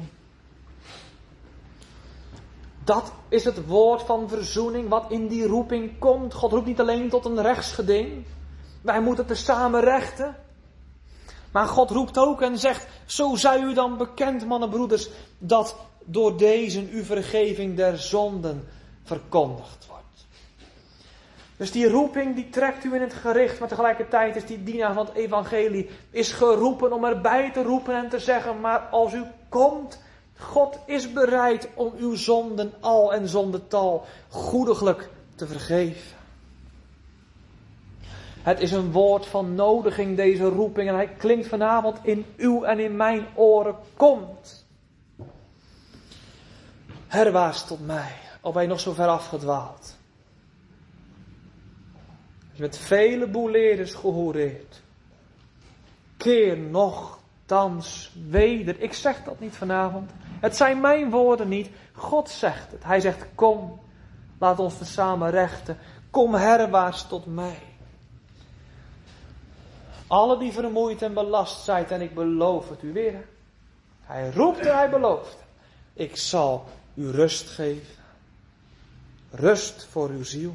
Dat is het woord van verzoening wat in die roeping komt. God roept niet alleen tot een rechtsgeding. Wij moeten tezamen rechten. Maar God roept ook en zegt, zo zij u dan bekend, mannen en broeders, dat door deze uw vergeving der zonden verkondigd wordt. Dus die roeping die trekt u in het gericht, maar tegelijkertijd is die dienaar van het evangelie is geroepen om erbij te roepen en te zeggen, maar als u komt, God is bereid om uw zonden al en zondetal goediglijk te vergeven. Het is een woord van nodiging, deze roeping, en hij klinkt vanavond in uw en in mijn oren. Komt. Herwaarts tot mij, al ben je nog zo ver afgedwaald. Als je met vele boeleerders gehoereerd. Keer nochtans weder. Ik zeg dat niet vanavond. Het zijn mijn woorden niet. God zegt het. Hij zegt, kom, laat ons tezamen rechten. Kom herwaarts tot mij. Alle die vermoeid en belast zijn, en ik beloof het u weer. Hij roept en hij belooft. Ik zal u rust geven. Rust voor uw ziel.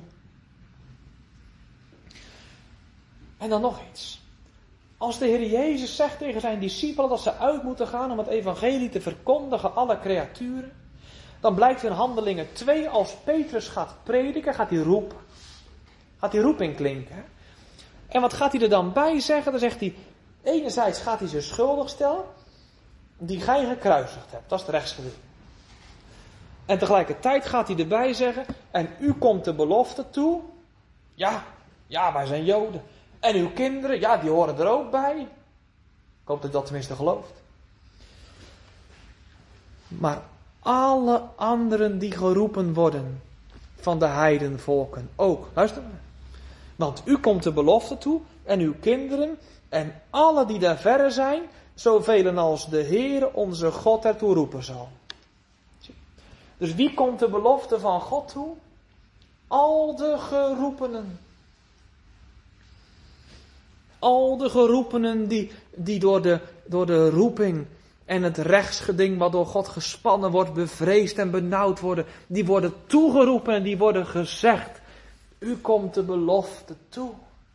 En dan nog iets. Als de Heer Jezus zegt tegen zijn discipelen dat ze uit moeten gaan om het evangelie te verkondigen, alle creaturen, dan blijkt in Handelingen twee, als Petrus gaat prediken, gaat hij roepen. Gaat die roeping klinken. En wat gaat hij er dan bij zeggen? Dan zegt hij, enerzijds gaat hij ze schuldig stellen, die gij gekruisigd hebt. Dat is het rechtsgeding. En tegelijkertijd gaat hij erbij zeggen, en u komt de belofte toe. Ja, ja, wij zijn Joden. En uw kinderen, ja, die horen er ook bij. Ik hoop dat u dat tenminste gelooft. Maar alle anderen die geroepen worden van de heidenvolken ook. Luister maar. Want u komt de belofte toe en uw kinderen en alle die daar verre zijn, zoveel als de Heere onze God ertoe roepen zal. Dus wie komt de belofte van God toe? Al de geroepenen. Al de geroepenen die, die door, de, door de roeping en het rechtsgeding wat door God gespannen wordt, bevreesd en benauwd worden, die worden toegeroepen en die worden gezegd, u komt de belofte toe.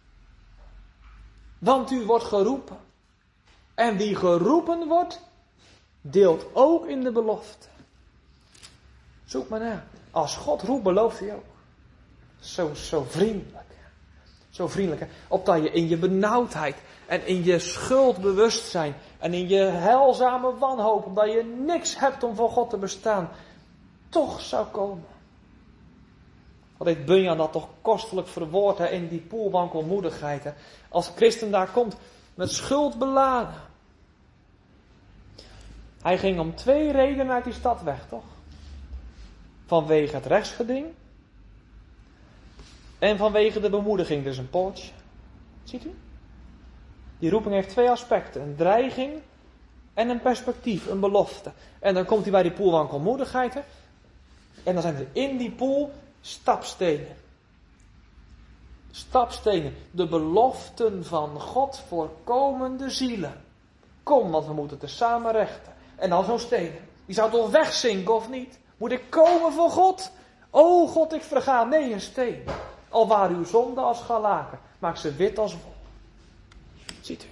Want u wordt geroepen. En wie geroepen wordt, deelt ook in de belofte. Zoek maar na. Als God roept, belooft hij ook. Zo, zo vriendelijk. Zo vriendelijk. Hè? Opdat je in je benauwdheid en in je schuldbewustzijn en in je heilzame wanhoop, omdat je niks hebt om voor God te bestaan, toch zou komen. Wat heeft Bunyan dat toch kostelijk verwoord, hè, in die poelwankelmoedigheid. Hè? Als christen daar komt met schuld beladen. Hij ging om twee redenen uit die stad weg, toch? Vanwege het rechtsgeding. En vanwege de bemoediging, dus een poortje. Ziet u? Die roeping heeft twee aspecten. Een dreiging en een perspectief, een belofte. En dan komt hij bij die poelwankelmoedigheid. Hè? En dan zijn er in die poel stapstenen. Stapstenen. De beloften van God voor komende zielen. Kom, want we moeten tezamen rechten. En dan zo'n stenen. Die zou toch wegzinken of niet? Moet ik komen voor God? O God, ik verga. Nee, een steen. Al waren uw zonden als scharlaken, maak ze wit als wol. Ziet u.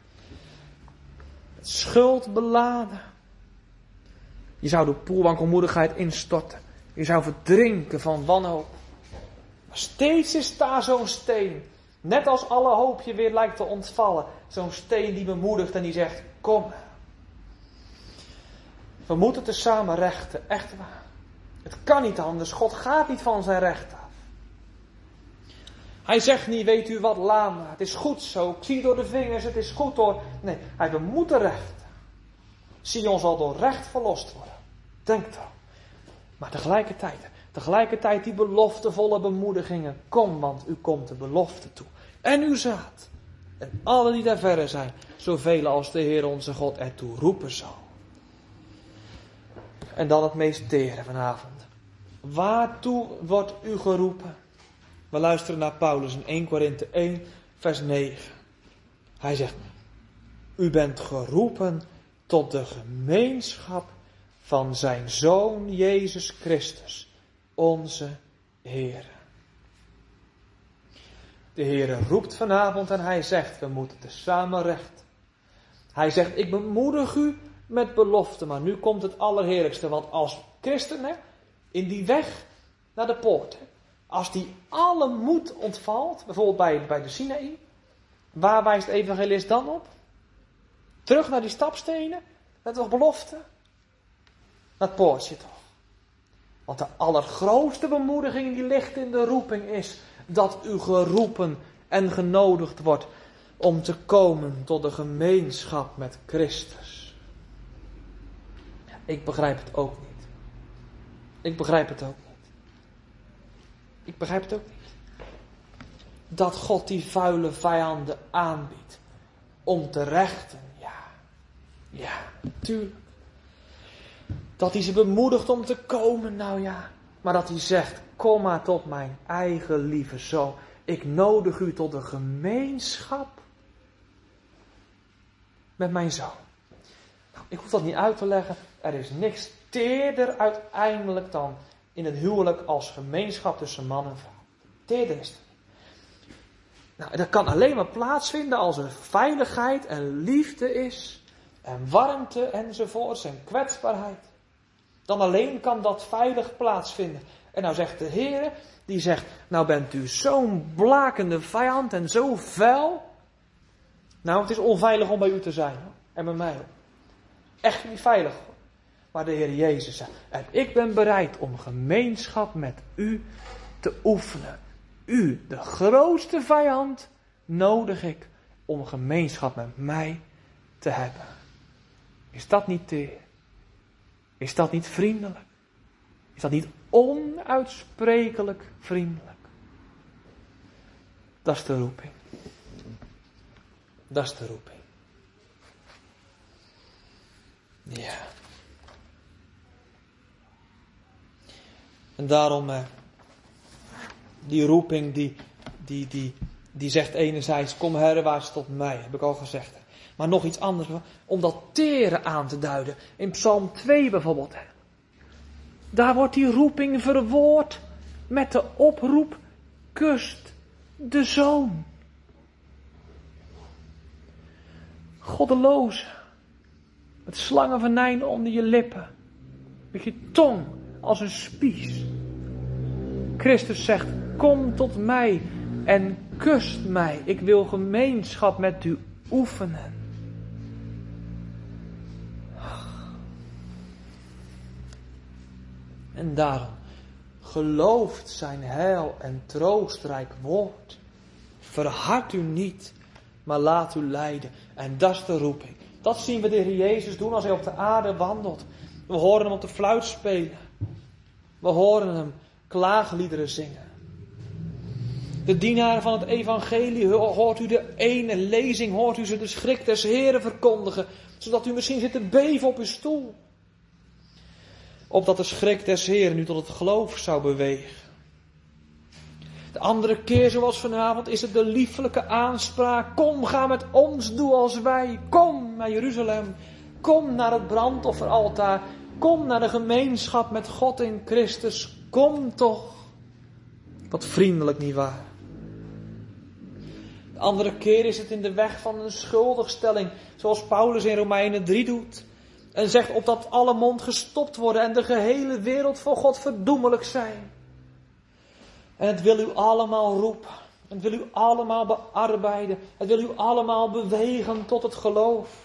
Het schuld beladen. Je zou de poelwankelmoedigheid instorten. Je zou verdrinken van wanhoop. Maar steeds is daar zo'n steen. Net als alle hoop je weer lijkt te ontvallen. Zo'n steen die bemoedigt en die zegt, kom. We moeten tezamen rechten, echt waar. Het kan niet anders. God gaat niet van zijn recht af. Hij zegt niet, weet u wat, laat maar. Het is goed zo. Ik zie door de vingers, het is goed hoor. Nee, hij, we moeten rechten. Sion zal door recht verlost worden. Denk dan. Maar tegelijkertijd, tegelijkertijd die beloftevolle bemoedigingen. Kom, want u komt de belofte toe. En uw zaad. En alle die daar verre zijn. Zoveel als de Heer onze God ertoe roepen zal. En dan het meest tere vanavond. Waartoe wordt u geroepen? We luisteren naar Paulus in Eerste Korinthe één, vers negen. Hij zegt, u bent geroepen tot de gemeenschap van zijn Zoon Jezus Christus, onze Heer. De Heer roept vanavond en hij zegt, we moeten het samen recht. Hij zegt, ik bemoedig u met belofte, maar nu komt het allerheerlijkste. Want als christenen in die weg naar de poort, als die alle moed ontvalt, bijvoorbeeld bij, bij de Sinaï, waar wijst de evangelist dan op? Terug naar die stapstenen, dat is toch belofte? Dat poortje toch. Want de allergrootste bemoediging die ligt in de roeping is dat u geroepen en genodigd wordt om te komen tot de gemeenschap met Christus. Ik begrijp het ook niet. Ik begrijp het ook niet. Ik begrijp het ook niet. Dat God die vuile vijanden aanbiedt om te rechten. Ja, ja, tuurlijk. Dat hij ze bemoedigt om te komen, nou ja. Maar dat hij zegt, kom maar tot mijn eigen lieve zoon. Ik nodig u tot de gemeenschap met mijn zoon. Nou, ik hoef dat niet uit te leggen. Er is niks teerder uiteindelijk dan in het huwelijk als gemeenschap tussen man en vrouw. Teerder is het. Nou, dat kan alleen maar plaatsvinden als er veiligheid en liefde is. En warmte enzovoorts en kwetsbaarheid. Dan alleen kan dat veilig plaatsvinden. En nou zegt de Heer, die zegt, nou bent u zo'n blakende vijand en zo vuil. Nou, het is onveilig om bij u te zijn. Hoor. En bij mij ook. Echt niet veilig. Hoor. Maar de Heer Jezus zegt, en ik ben bereid om gemeenschap met u te oefenen. U, de grootste vijand, nodig ik om gemeenschap met mij te hebben. Is dat niet teer? Is dat niet vriendelijk? Is dat niet onuitsprekelijk vriendelijk? Dat is de roeping. Dat is de roeping. Ja. En daarom, eh, die roeping die, die, die, die zegt enerzijds, kom herwaarts tot mij, heb ik al gezegd. Maar nog iets anders, om dat tere aan te duiden. In Psalm twee bijvoorbeeld. Daar wordt die roeping verwoord met de oproep, kust de zoon. Goddeloze, met slangenvenijn onder je lippen, met je tong als een spies. Christus zegt, kom tot mij en kust mij. Ik wil gemeenschap met u oefenen. En daarom, gelooft zijn heil en troostrijk woord. Verhard u niet, maar laat u leiden. En dat is de roeping. Dat zien we de Heer Jezus doen als hij op de aarde wandelt. We horen hem op de fluit spelen. We horen hem klaagliederen zingen. De dienaren van het evangelie, hoort u de ene lezing, hoort u ze de schrik des Heren verkondigen. Zodat u misschien zit te beven op uw stoel. Opdat de schrik des Heren u tot het geloof zou bewegen. De andere keer, zoals vanavond, is het de liefelijke aanspraak. Kom, ga met ons, doe als wij. Kom naar Jeruzalem. Kom naar het brandofferaltaar. Kom naar de gemeenschap met God in Christus. Kom toch. Wat vriendelijk, nietwaar? De andere keer is het in de weg van een schuldigstelling. Zoals Paulus in Romeinen drie doet. En zegt opdat alle mond gestopt worden en de gehele wereld voor God verdoemelijk zijn. En het wil u allemaal roepen. Het wil u allemaal bearbeiden. Het wil u allemaal bewegen tot het geloof.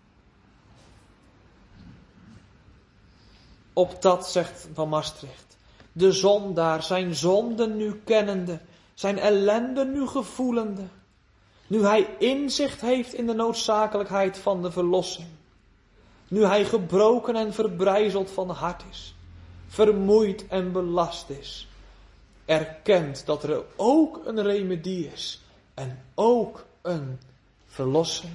Opdat, zegt Van Maastricht, de zondaar zijn zonden nu kennende, zijn ellende nu gevoelende, nu hij inzicht heeft in de noodzakelijkheid van de verlossing, nu hij gebroken en verbrijzeld van hart is, vermoeid en belast is, erkent dat er ook een remedie is en ook een verlossing.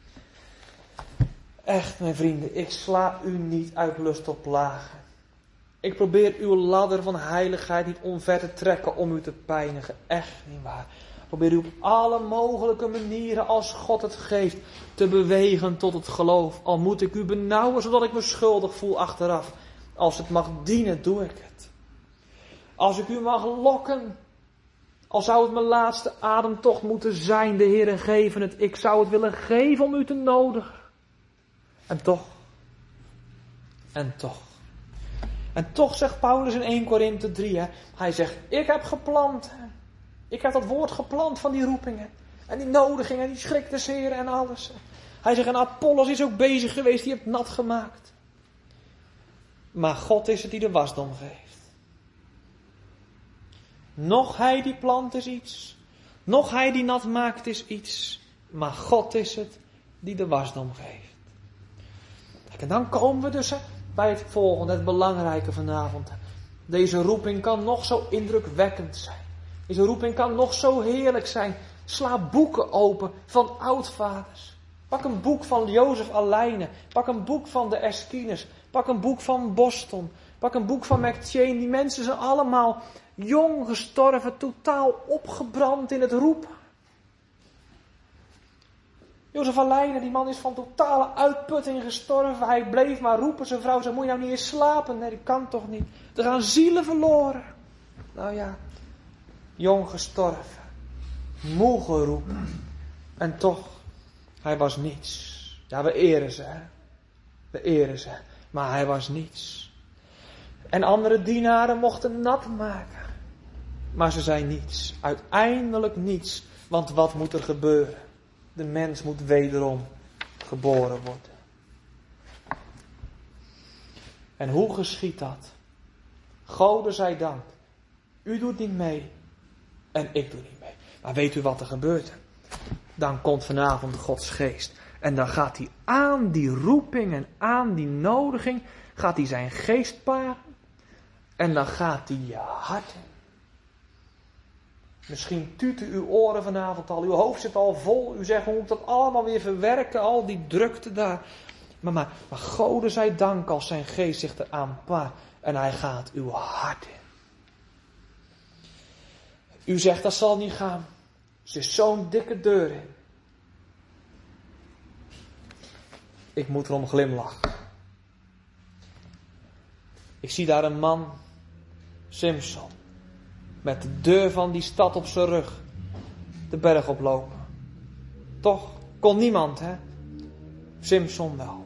Echt, mijn vrienden, ik sla u niet uit lust op plagen. Ik probeer uw ladder van heiligheid niet omver te trekken om u te pijnigen. Echt niet waar. Ik probeer u op alle mogelijke manieren, als God het geeft, te bewegen tot het geloof. Al moet ik u benauwen, zodat ik me schuldig voel achteraf. Als het mag dienen, doe ik het. Als ik u mag lokken, al zou het mijn laatste ademtocht moeten zijn, de Heere geven het. Ik zou het willen geven om u te nodigen. En toch. En toch. En toch zegt Paulus in eerste Korinthe drie, hè, hij zegt, ik heb geplant. Hè. Ik heb dat woord geplant van die roepingen. En die nodigingen, en die schrik des Heren en alles. Hij zegt, en Apollos is ook bezig geweest, die heeft nat gemaakt. Maar God is het die de wasdom geeft. Nog hij die plant is iets. Nog hij die nat maakt is iets. Maar God is het die de wasdom geeft. Kijk, en dan komen we dus hè, bij het volgende, het belangrijke vanavond. Deze roeping kan nog zo indrukwekkend zijn. Deze roeping kan nog zo heerlijk zijn. Sla boeken open van oudvaders. Pak een boek van Jozef Alleine. Pak een boek van de Eschines. Pak een boek van Boston. Pak een boek van McChain. Die mensen zijn allemaal jong gestorven, totaal opgebrand in het roepen. Jozef Alleine, die man is van totale uitputting gestorven. Hij bleef maar roepen. Zijn vrouw zei, moet je nou niet eens slapen? Nee, dat kan toch niet. Er gaan zielen verloren. Nou ja, jong gestorven. Moe geroepen. En toch, hij was niets. Ja, we eren ze, hè. We eren ze. Maar hij was niets. En andere dienaren mochten nat maken. Maar ze zijn niets. Uiteindelijk niets. Want wat moet er gebeuren? De mens moet wederom geboren worden. En hoe geschiet dat? Gode zij dank. U doet niet mee. En ik doe niet mee. Maar weet u wat er gebeurt? Dan komt vanavond Gods geest. En dan gaat hij aan die roeping en aan die nodiging. Gaat hij zijn geest paren. En dan gaat hij je hart in. Misschien tuten uw oren vanavond al. Uw hoofd zit al vol. U zegt, hoe moet ik dat allemaal weer verwerken? Al die drukte daar. Maar, maar, maar Gode zij dank als zijn geest zich eraan paart. En hij gaat uw hart in. U zegt, dat zal niet gaan. Er is zo'n dikke deur in. Ik moet erom glimlachen. Ik zie daar een man, Simson, met de deur van die stad op zijn rug, de berg oplopen. Toch kon niemand, hè? Simson wel.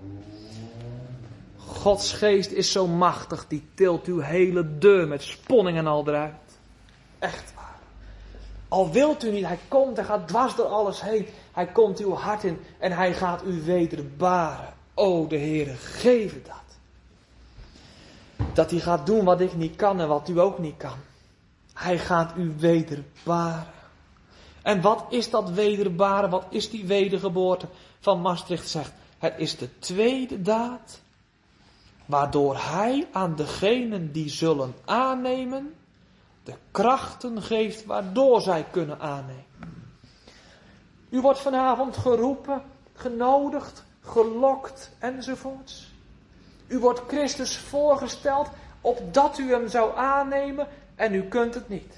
Gods geest is zo machtig, die tilt uw hele deur met sponning en al eruit. Echt waar. Al wilt u niet, hij komt, hij gaat dwars door alles heen. Hij komt uw hart in en hij gaat u wederbaren. O, de Heere, geef het dat. Dat hij gaat doen wat ik niet kan en wat u ook niet kan. Hij gaat u wederbaren. En wat is dat wederbaren? Wat is die wedergeboorte? Van Maastricht zegt, het is de tweede daad. Waardoor hij aan degenen die zullen aannemen, de krachten geeft waardoor zij kunnen aannemen. U wordt vanavond geroepen, genodigd, gelokt enzovoorts. U wordt Christus voorgesteld opdat u hem zou aannemen en u kunt het niet.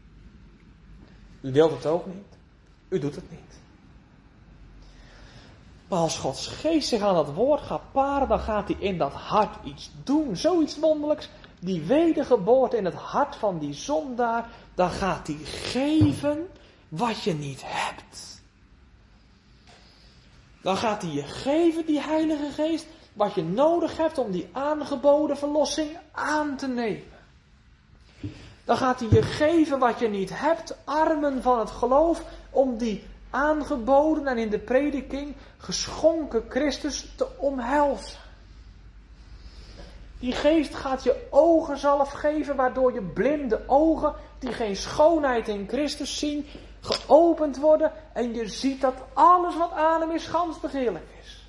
U wilt het ook niet. U doet het niet. Maar als Gods geest zich aan dat woord gaat paren, dan gaat hij in dat hart iets doen. Zoiets wonderlijks. Die wedergeboorte in het hart van die zondaar, dan gaat hij geven wat je niet hebt. Dan gaat hij je geven, die Heilige Geest, wat je nodig hebt om die aangeboden verlossing aan te nemen. Dan gaat hij je geven wat je niet hebt, armen van het geloof, om die aangeboden en in de prediking geschonken Christus te omhelzen. Die geest gaat je ogen zalf geven, waardoor je blinde ogen, die geen schoonheid in Christus zien, geopend worden en je ziet dat alles wat aan hem is, gans begeerlijk is.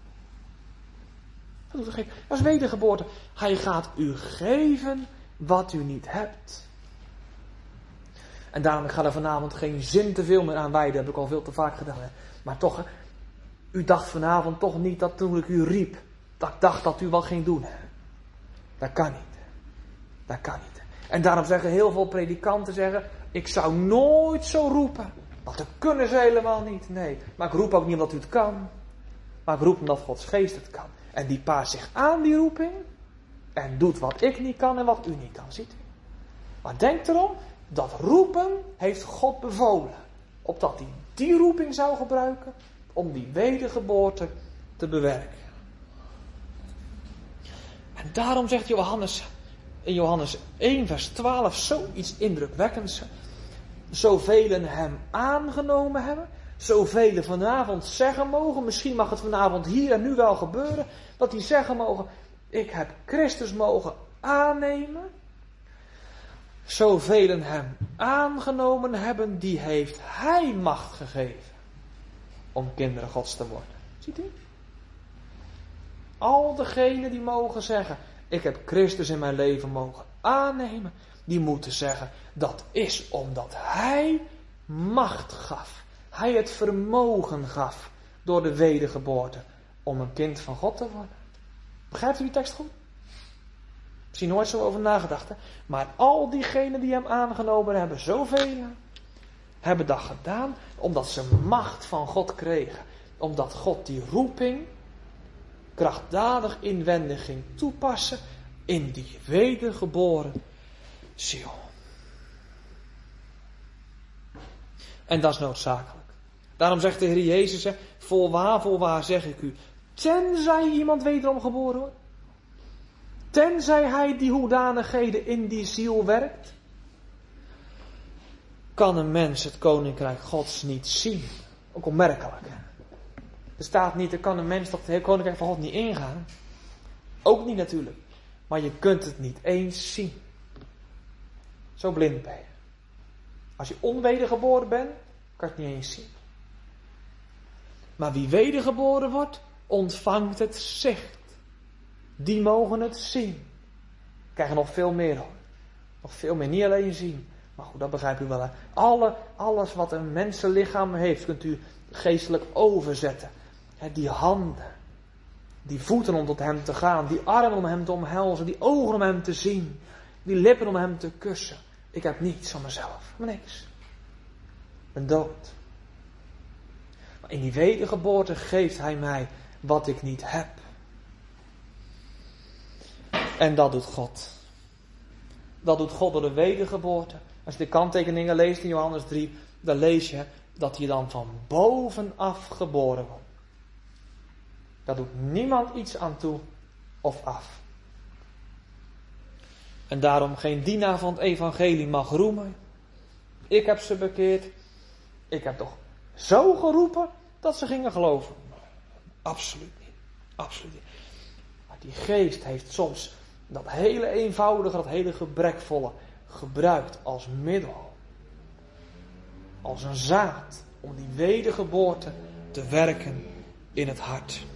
Dat is wedergeboorte. Hij gaat u geven wat u niet hebt. En daarom, ik ga er vanavond geen zin te veel meer aan wijden, heb ik al veel te vaak gedaan. Hè. Maar toch, u dacht vanavond toch niet dat toen ik u riep, dat ik dacht dat u wat ging doen. Hè. Dat kan niet. Dat kan niet. En daarom zeggen heel veel predikanten zeggen, ik zou nooit zo roepen. Want dat kunnen ze helemaal niet. Nee, maar ik roep ook niet omdat u het kan. Maar ik roep omdat Gods geest het kan. En die paast zich aan die roeping. En doet wat ik niet kan en wat u niet kan. Ziet u? Maar denk erom, dat roepen heeft God bevolen. Opdat hij die roeping zou gebruiken om die wedergeboorte te bewerken. En daarom zegt Johannes in Johannes één vers twaalf zoiets indrukwekkends. Zovelen hem aangenomen hebben, zovelen vanavond zeggen mogen, misschien mag het vanavond hier en nu wel gebeuren, dat die zeggen mogen, ik heb Christus mogen aannemen. Zovelen hem aangenomen hebben, die heeft hij macht gegeven om kinderen Gods te worden. Ziet u? Al degenen die mogen zeggen, ik heb Christus in mijn leven mogen aannemen, die moeten zeggen, dat is omdat hij macht gaf. Hij het vermogen gaf door de wedergeboorte om een kind van God te worden. Begrijpt u die tekst goed? Misschien nooit zo over nagedacht, hè? Maar al diegenen die hem aangenomen hebben, zoveel, hebben dat gedaan omdat ze macht van God kregen. Omdat God die roeping krachtdadig inwendig ging toepassen in die wedergeboren ziel. En dat is noodzakelijk. Daarom zegt de Heer Jezus, hè, volwaar, volwaar zeg ik u, tenzij iemand wederom geboren wordt, tenzij hij die hoedanigheden in die ziel werkt, kan een mens het koninkrijk Gods niet zien. Ook opmerkelijk. Er staat niet, er kan een mens toch het koninkrijk van God niet ingaan. Ook niet natuurlijk. Maar je kunt het niet eens zien. Zo blind ben je. Als je onwedergeboren bent, kan je het niet eens zien. Maar wie wedergeboren wordt, ontvangt het zicht. Die mogen het zien. Krijgen nog veel meer hoor. Nog veel meer, niet alleen zien. Maar goed, dat begrijpt u wel. Hè? Alle, alles wat een mensenlichaam heeft, kunt u geestelijk overzetten. Hè, die handen. Die voeten om tot hem te gaan. Die armen om hem te omhelzen. Die ogen om hem te zien. Die lippen om hem te kussen. Ik heb niets van mezelf. Maar niks. Ik ben dood. Maar in die wedergeboorte geeft hij mij wat ik niet heb. En dat doet God. Dat doet God door de wedergeboorte. Als je de kanttekeningen leest in Johannes drie, dan lees je dat je dan van bovenaf geboren wordt. Daar doet niemand iets aan toe of af. En daarom geen dienaar van het evangelie mag roemen. Ik heb ze bekeerd. Ik heb toch zo geroepen dat ze gingen geloven. Absoluut niet. Absoluut niet. Maar die geest heeft soms dat hele eenvoudige, dat hele gebrekvolle gebruikt als middel. Als een zaad om die wedergeboorte te werken in het hart.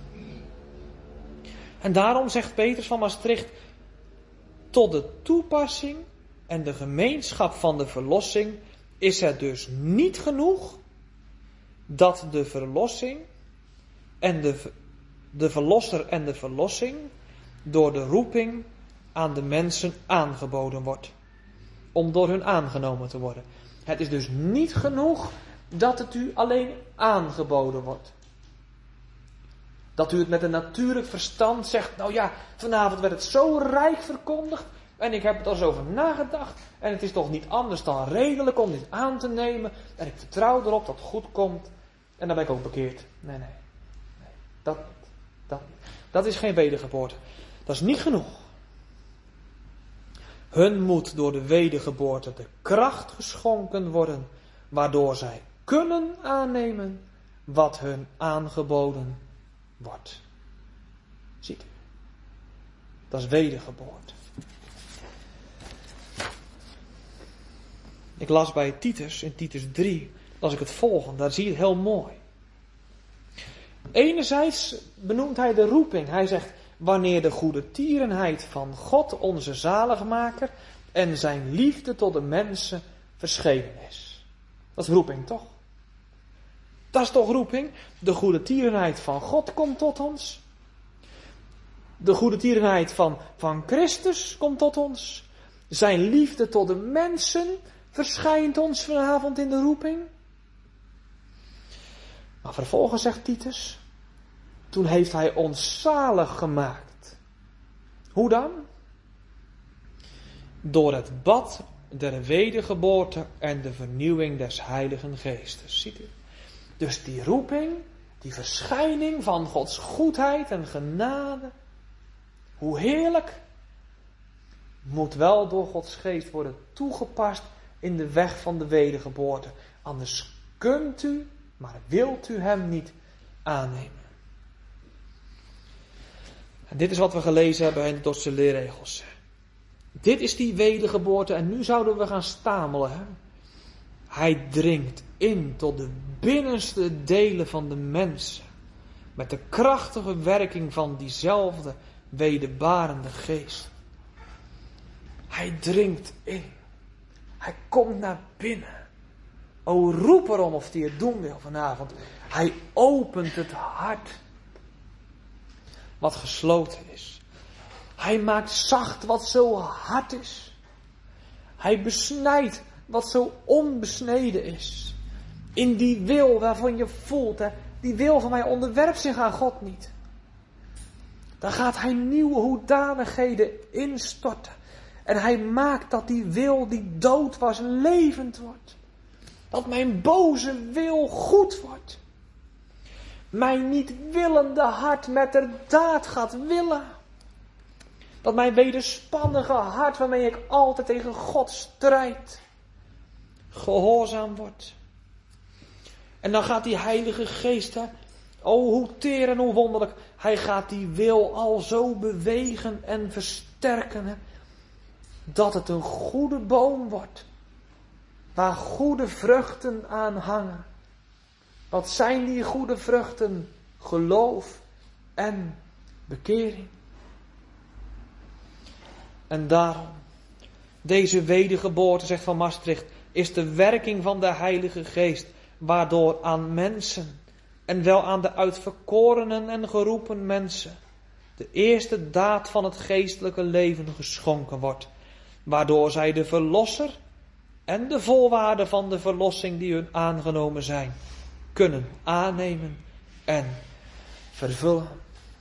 En daarom zegt Petrus van Maastricht, tot de toepassing en de gemeenschap van de verlossing is het dus niet genoeg dat de verlossing en de, de verlosser en de verlossing door de roeping aan de mensen aangeboden wordt. Om door hun aangenomen te worden. Het is dus niet genoeg dat het u alleen aangeboden wordt. Dat u het met een natuurlijk verstand zegt, nou ja, vanavond werd het zo rijk verkondigd en ik heb het al zo over nagedacht en het is toch niet anders dan redelijk om dit aan te nemen en ik vertrouw erop dat het goed komt en dan ben ik ook bekeerd. Nee, nee, nee dat niet. Dat, dat is geen wedergeboorte. Dat is niet genoeg. Hun moet door de wedergeboorte de kracht geschonken worden, waardoor zij kunnen aannemen wat hun aangeboden wordt. Ziet u? Dat is wedergeboorte. Ik las bij Titus, in Titus drie, las ik het volgende, daar zie je het heel mooi. Enerzijds benoemt hij de roeping. Hij zegt, wanneer de goede tierenheid van God, onze zaligmaker, en zijn liefde tot de mensen verschenen is. Dat is roeping, toch? Dat is toch roeping? De goede tierenheid van God komt tot ons. De goede tierenheid van, van Christus komt tot ons. Zijn liefde tot de mensen verschijnt ons vanavond in de roeping. Maar vervolgens zegt Titus, toen heeft hij ons zalig gemaakt. Hoe dan? Door het bad der wedergeboorte en de vernieuwing des Heiligen Geestes. Ziet u? Dus die roeping, die verschijning van Gods goedheid en genade, hoe heerlijk, moet wel door Gods Geest worden toegepast in de weg van de wedergeboorte. Anders kunt u, maar wilt u hem niet aannemen. En dit is wat we gelezen hebben in de Dordtse leerregels. Dit is die wedergeboorte en nu zouden we gaan stamelen. Hè? Hij dringt in tot de binnenste delen van de mensen. Met de krachtige werking van diezelfde wederbarende geest. Hij dringt in. Hij komt naar binnen. O, roep erom of hij het doen wil vanavond. Hij opent het hart. Wat gesloten is. Hij maakt zacht wat zo hard is. Hij besnijdt wat zo onbesneden is. In die wil waarvan je voelt, hè, die wil van mij onderwerpt zich aan God niet. Dan gaat hij nieuwe hoedanigheden instorten. En hij maakt dat die wil die dood was levend wordt. Dat mijn boze wil goed wordt. Mijn niet willende hart met de daad gaat willen. Dat mijn wederspannige hart waarmee ik altijd tegen God strijd, gehoorzaam wordt. En dan gaat die Heilige Geest, hè, oh hoe teer en hoe wonderlijk, hij gaat die wil al zo bewegen en versterken, hè, dat het een goede boom wordt, waar goede vruchten aan hangen. Wat zijn die goede vruchten? Geloof en bekering. En daarom, deze wedergeboorte, zegt Van Maastricht, is de werking van de Heilige Geest, waardoor aan mensen, en wel aan de uitverkorenen en geroepen mensen, de eerste daad van het geestelijke leven geschonken wordt, waardoor zij de verlosser en de voorwaarden van de verlossing die hun aangenomen zijn, kunnen aannemen en vervullen.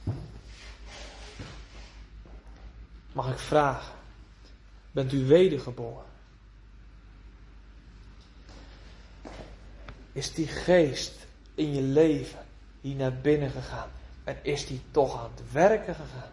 Mag ik vragen, bent u wedergeboren? Is die geest in je leven hier naar binnen gegaan? En is die toch aan het werken gegaan?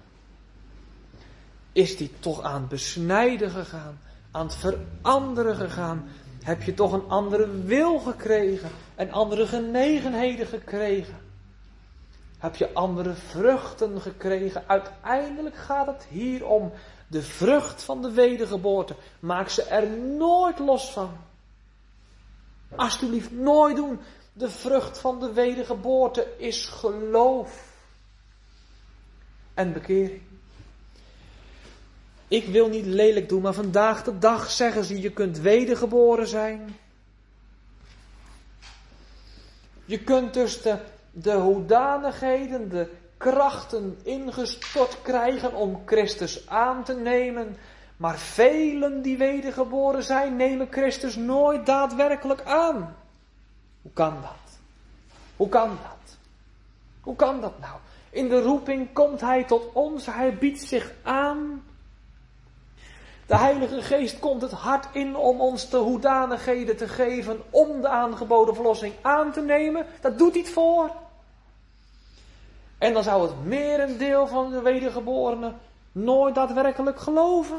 Is die toch aan het besnijden gegaan? Aan het veranderen gegaan? Heb je toch een andere wil gekregen? En andere genegenheden gekregen? Heb je andere vruchten gekregen? Uiteindelijk gaat het hier om de vrucht van de wedergeboorte. Maak ze er nooit los van. Alsjeblieft nooit doen. De vrucht van de wedergeboorte is geloof. En bekering. Ik wil niet lelijk doen, maar vandaag de dag zeggen ze, je kunt wedergeboren zijn. Je kunt dus de, de hoedanigheden, de krachten ingestort krijgen om Christus aan te nemen. Maar velen die wedergeboren zijn, nemen Christus nooit daadwerkelijk aan. Hoe kan dat? Hoe kan dat? Hoe kan dat nou? In de roeping komt hij tot ons, hij biedt zich aan. De Heilige Geest komt het hart in om ons de hoedanigheden te geven om de aangeboden verlossing aan te nemen. Dat doet hij het voor. En dan zou het merendeel van de wedergeborenen nooit daadwerkelijk geloven.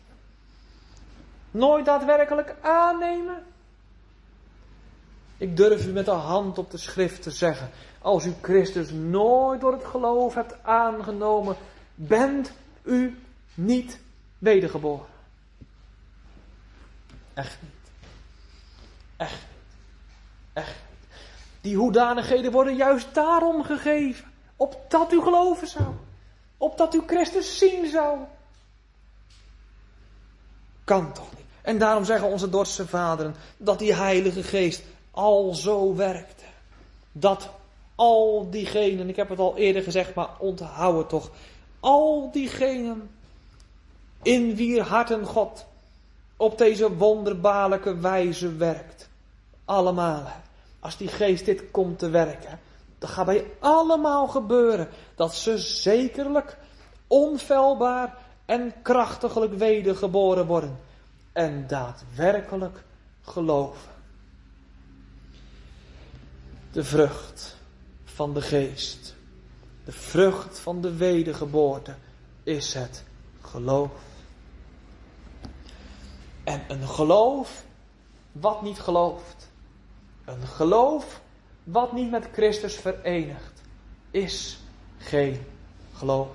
Nooit daadwerkelijk aannemen. Ik durf u met de hand op de schrift te zeggen, als u Christus nooit door het geloof hebt aangenomen, bent u niet wedergeboren. Echt niet. Echt niet. Echt niet. Die hoedanigheden worden juist daarom gegeven. Opdat u geloven zou. Opdat u Christus zien zou. Kan toch niet. En daarom zeggen onze Dordtse vaderen dat die Heilige Geest al zo werkte. Dat al diegenen, ik heb het al eerder gezegd, maar onthoud het toch. Al diegenen in wier harten God op deze wonderbaarlijke wijze werkt. Allemaal. Als die geest dit komt te werken, dan gaat bij allemaal gebeuren dat ze zekerlijk, onfeilbaar en krachtiglijk wedergeboren worden. En daadwerkelijk geloven. De vrucht van de geest, de vrucht van de wedergeboorte is het geloof. En een geloof wat niet gelooft, een geloof wat niet met Christus verenigt, is geen geloof.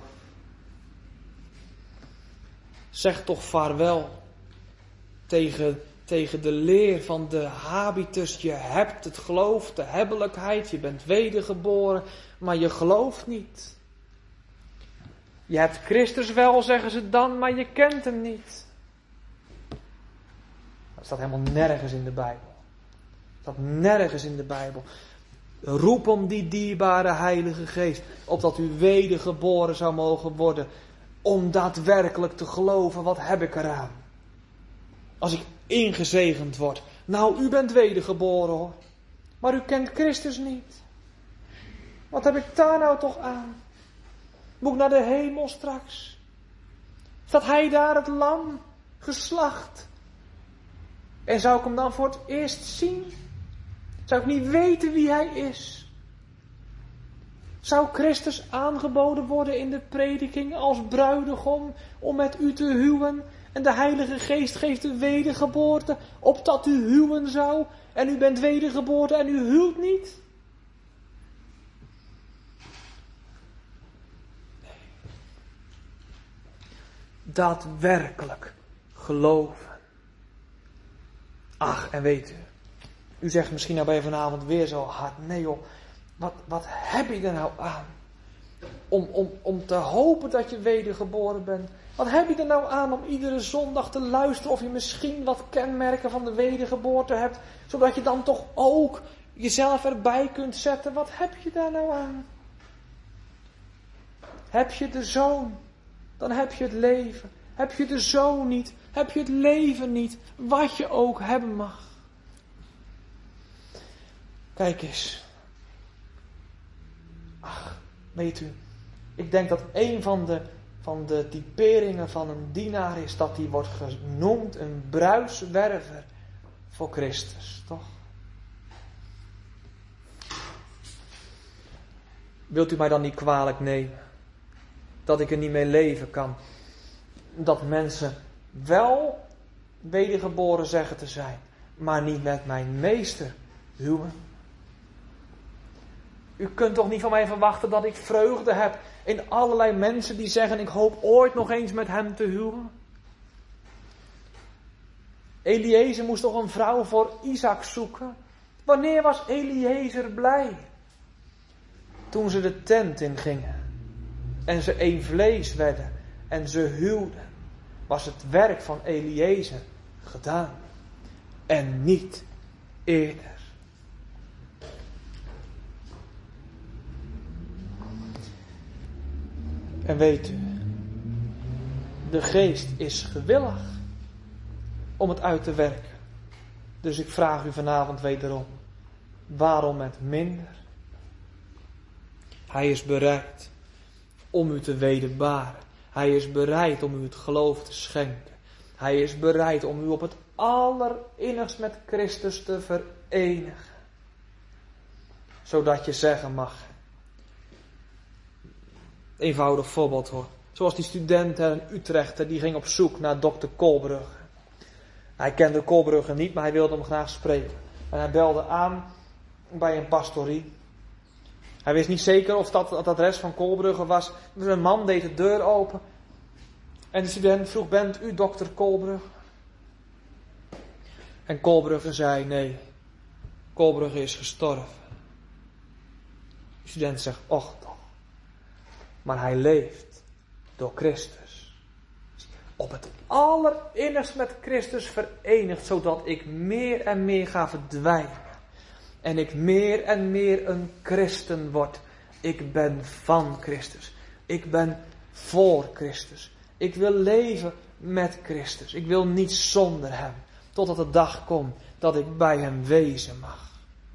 Zeg toch vaarwel tegen, tegen de leer van de habitus. Je hebt het geloof, de hebbelijkheid, je bent wedergeboren, maar je gelooft niet. Je hebt Christus wel, zeggen ze dan, maar je kent hem niet. Dat staat helemaal nergens in de Bijbel. Dat staat nergens in de Bijbel. Roep om die dierbare Heilige Geest, opdat u wedergeboren zou mogen worden, om daadwerkelijk te geloven, wat heb ik eraan? Als ik ingezegend word. Nou, u bent wedergeboren hoor. Maar u kent Christus niet. Wat heb ik daar nou toch aan? Moet ik naar de hemel straks? Staat hij daar het lam geslacht? En zou ik hem dan voor het eerst zien? Zou ik niet weten wie hij is? Zou Christus aangeboden worden in de prediking als bruidegom om met u te huwen? En de Heilige Geest geeft de wedergeboorte, opdat u huwen zou. En u bent wedergeboren en u huwt niet. Nee. Daadwerkelijk geloven. Ach, en weet u. U zegt misschien nou bij vanavond weer zo hard. Nee joh, wat, wat heb je er nou aan? Om, om, om te hopen dat je wedergeboren bent. Wat heb je er nou aan om iedere zondag te luisteren of je misschien wat kenmerken van de wedergeboorte hebt. Zodat je dan toch ook jezelf erbij kunt zetten. Wat heb je daar nou aan? Heb je de Zoon, dan heb je het leven. Heb je de Zoon niet, heb je het leven niet. Wat je ook hebben mag. Kijk eens. Ach, weet u. Ik denk dat een van de, van de typeringen van een dienaar is dat hij wordt genoemd een bruiswerver voor Christus. Toch? Wilt u mij dan niet kwalijk nemen? Dat ik er niet mee leven kan. Dat mensen wel wedergeboren zeggen te zijn. Maar niet met mijn meester huwen. U kunt toch niet van mij verwachten dat ik vreugde heb in allerlei mensen die zeggen ik hoop ooit nog eens met hem te huwen. Eliezer moest toch een vrouw voor Isaac zoeken. Wanneer was Eliezer blij? Toen ze de tent in gingen. En ze één vlees werden. En ze huwden. Was het werk van Eliezer gedaan. En niet eerder. En weet u, de geest is gewillig om het uit te werken. Dus ik vraag u vanavond wederom, waarom met minder? Hij is bereid om u te wederbaren. Hij is bereid om u het geloof te schenken. Hij is bereid om u op het allerinnigst met Christus te verenigen. Zodat je zeggen mag. Eenvoudig voorbeeld hoor. Zoals die student in Utrecht, die ging op zoek naar dokter Kolbrugge. Hij kende Kolbrugge niet, maar hij wilde hem graag spreken. En hij belde aan bij een pastorie. Hij wist niet zeker of dat het adres van Kolbrugge was. Dus een man deed de deur open. En de student vroeg, bent u dokter Kolbrugge? En Kolbrugge zei, nee, Kolbrugge is gestorven. De student zegt, och toch. Maar hij leeft door Christus. Op het allerinnigst met Christus verenigd, zodat ik meer en meer ga verdwijnen. En ik meer en meer een christen word. Ik ben van Christus. Ik ben voor Christus. Ik wil leven met Christus. Ik wil niet zonder hem. Totdat de dag komt dat ik bij hem wezen mag.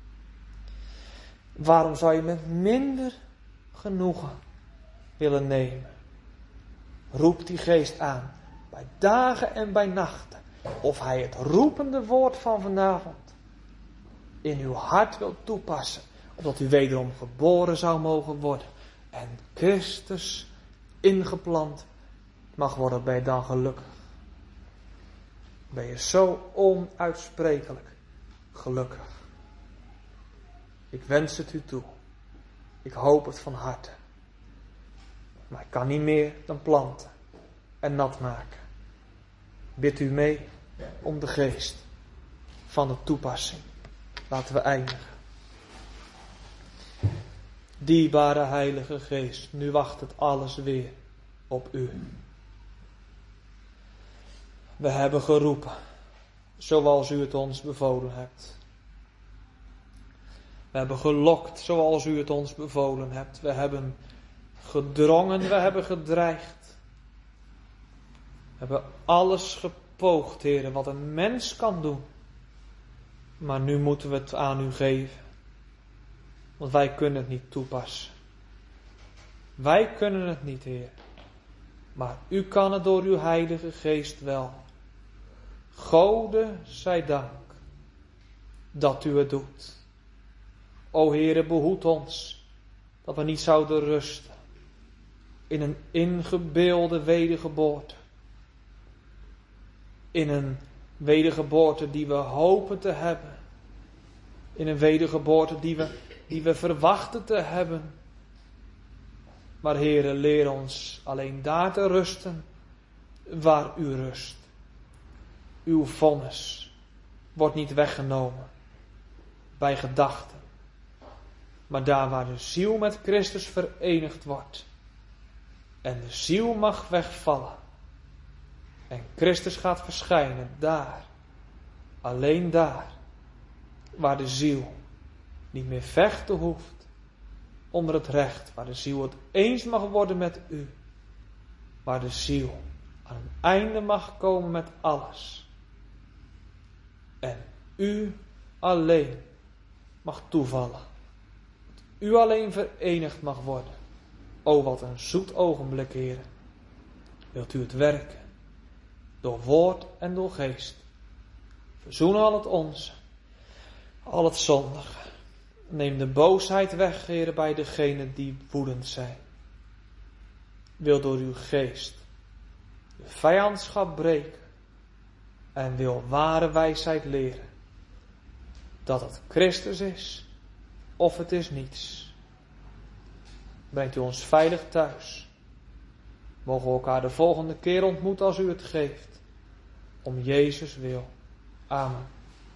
Waarom zou je met minder genoegen willen nemen? Roep die geest aan. Bij dagen en bij nachten. Of hij het roepende woord van vanavond in uw hart wil toepassen. Opdat u wederom geboren zou mogen worden. En Christus ingeplant mag worden, ben je dan gelukkig. Ben je zo onuitsprekelijk gelukkig. Ik wens het u toe. Ik hoop het van harte. Maar ik kan niet meer dan planten en nat maken. Bid u mee om de geest van de toepassing. Laten we eindigen. Dierbare Heilige Geest, nu wacht het alles weer op u. We hebben geroepen, zoals u het ons bevolen hebt. We hebben gelokt, zoals u het ons bevolen hebt. We hebben gedrongen, we hebben gedreigd. We hebben alles gepoogd, Heer, wat een mens kan doen. Maar nu moeten we het aan u geven. Want wij kunnen het niet toepassen. Wij kunnen het niet, Heer. Maar u kan het door uw Heilige Geest wel. Gode zij dank dat u het doet. O Heere, behoed ons dat we niet zouden rusten in een ingebeelde wedergeboorte. In een wedergeboorte die we hopen te hebben. In een wedergeboorte die we, die we verwachten te hebben. Maar Heere, leer ons alleen daar te rusten waar u rust. Uw vonnis wordt niet weggenomen bij gedachten. Maar daar waar de ziel met Christus verenigd wordt. En de ziel mag wegvallen. En Christus gaat verschijnen daar. Alleen daar. Waar de ziel niet meer vechten hoeft. Onder het recht. Waar de ziel het eens mag worden met u. Waar de ziel aan een einde mag komen met alles. En u alleen mag toevallen. U alleen verenigd mag worden. O, wat een zoet ogenblik, Heer. Wilt u het werken. Door woord en door geest. Verzoen al het onze. Al het zondige. Neem de boosheid weg, Heer, bij degenen die woedend zijn. Wil door uw geest de vijandschap breken. En wil ware wijsheid leren. Dat het Christus is. Of het is niets. Brengt u ons veilig thuis. Mogen we elkaar de volgende keer ontmoeten als u het geeft. Om Jezus wil. Amen.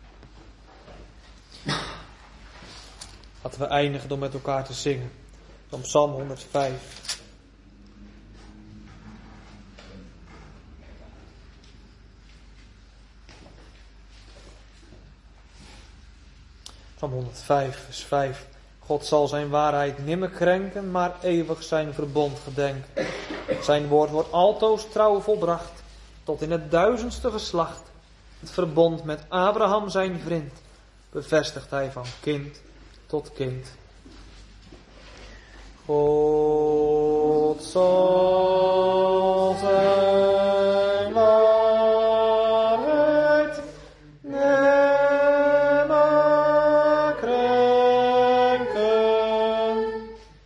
Laten we eindigen door met elkaar te zingen. Van Psalm honderdvijf. Psalm honderdvijf, vers vijf. God zal zijn waarheid nimmer krenken, maar eeuwig zijn verbond gedenken. Zijn woord wordt altoos trouw volbracht, tot in het duizendste geslacht. Het verbond met Abraham zijn vriend, bevestigt hij van kind tot kind. God zal zijn waarheid nimmer krenken,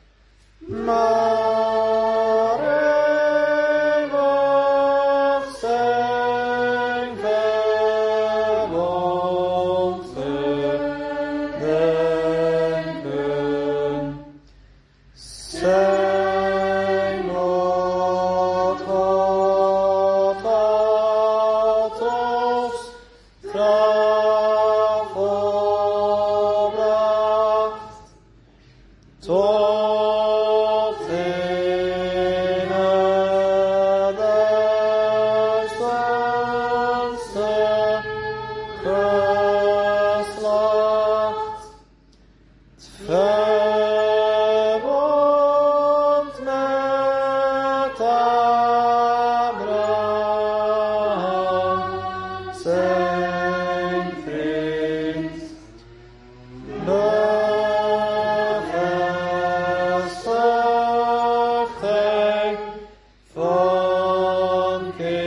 maar eeuwig zijn verbond gedenken. Zijn woord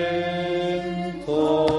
bent, o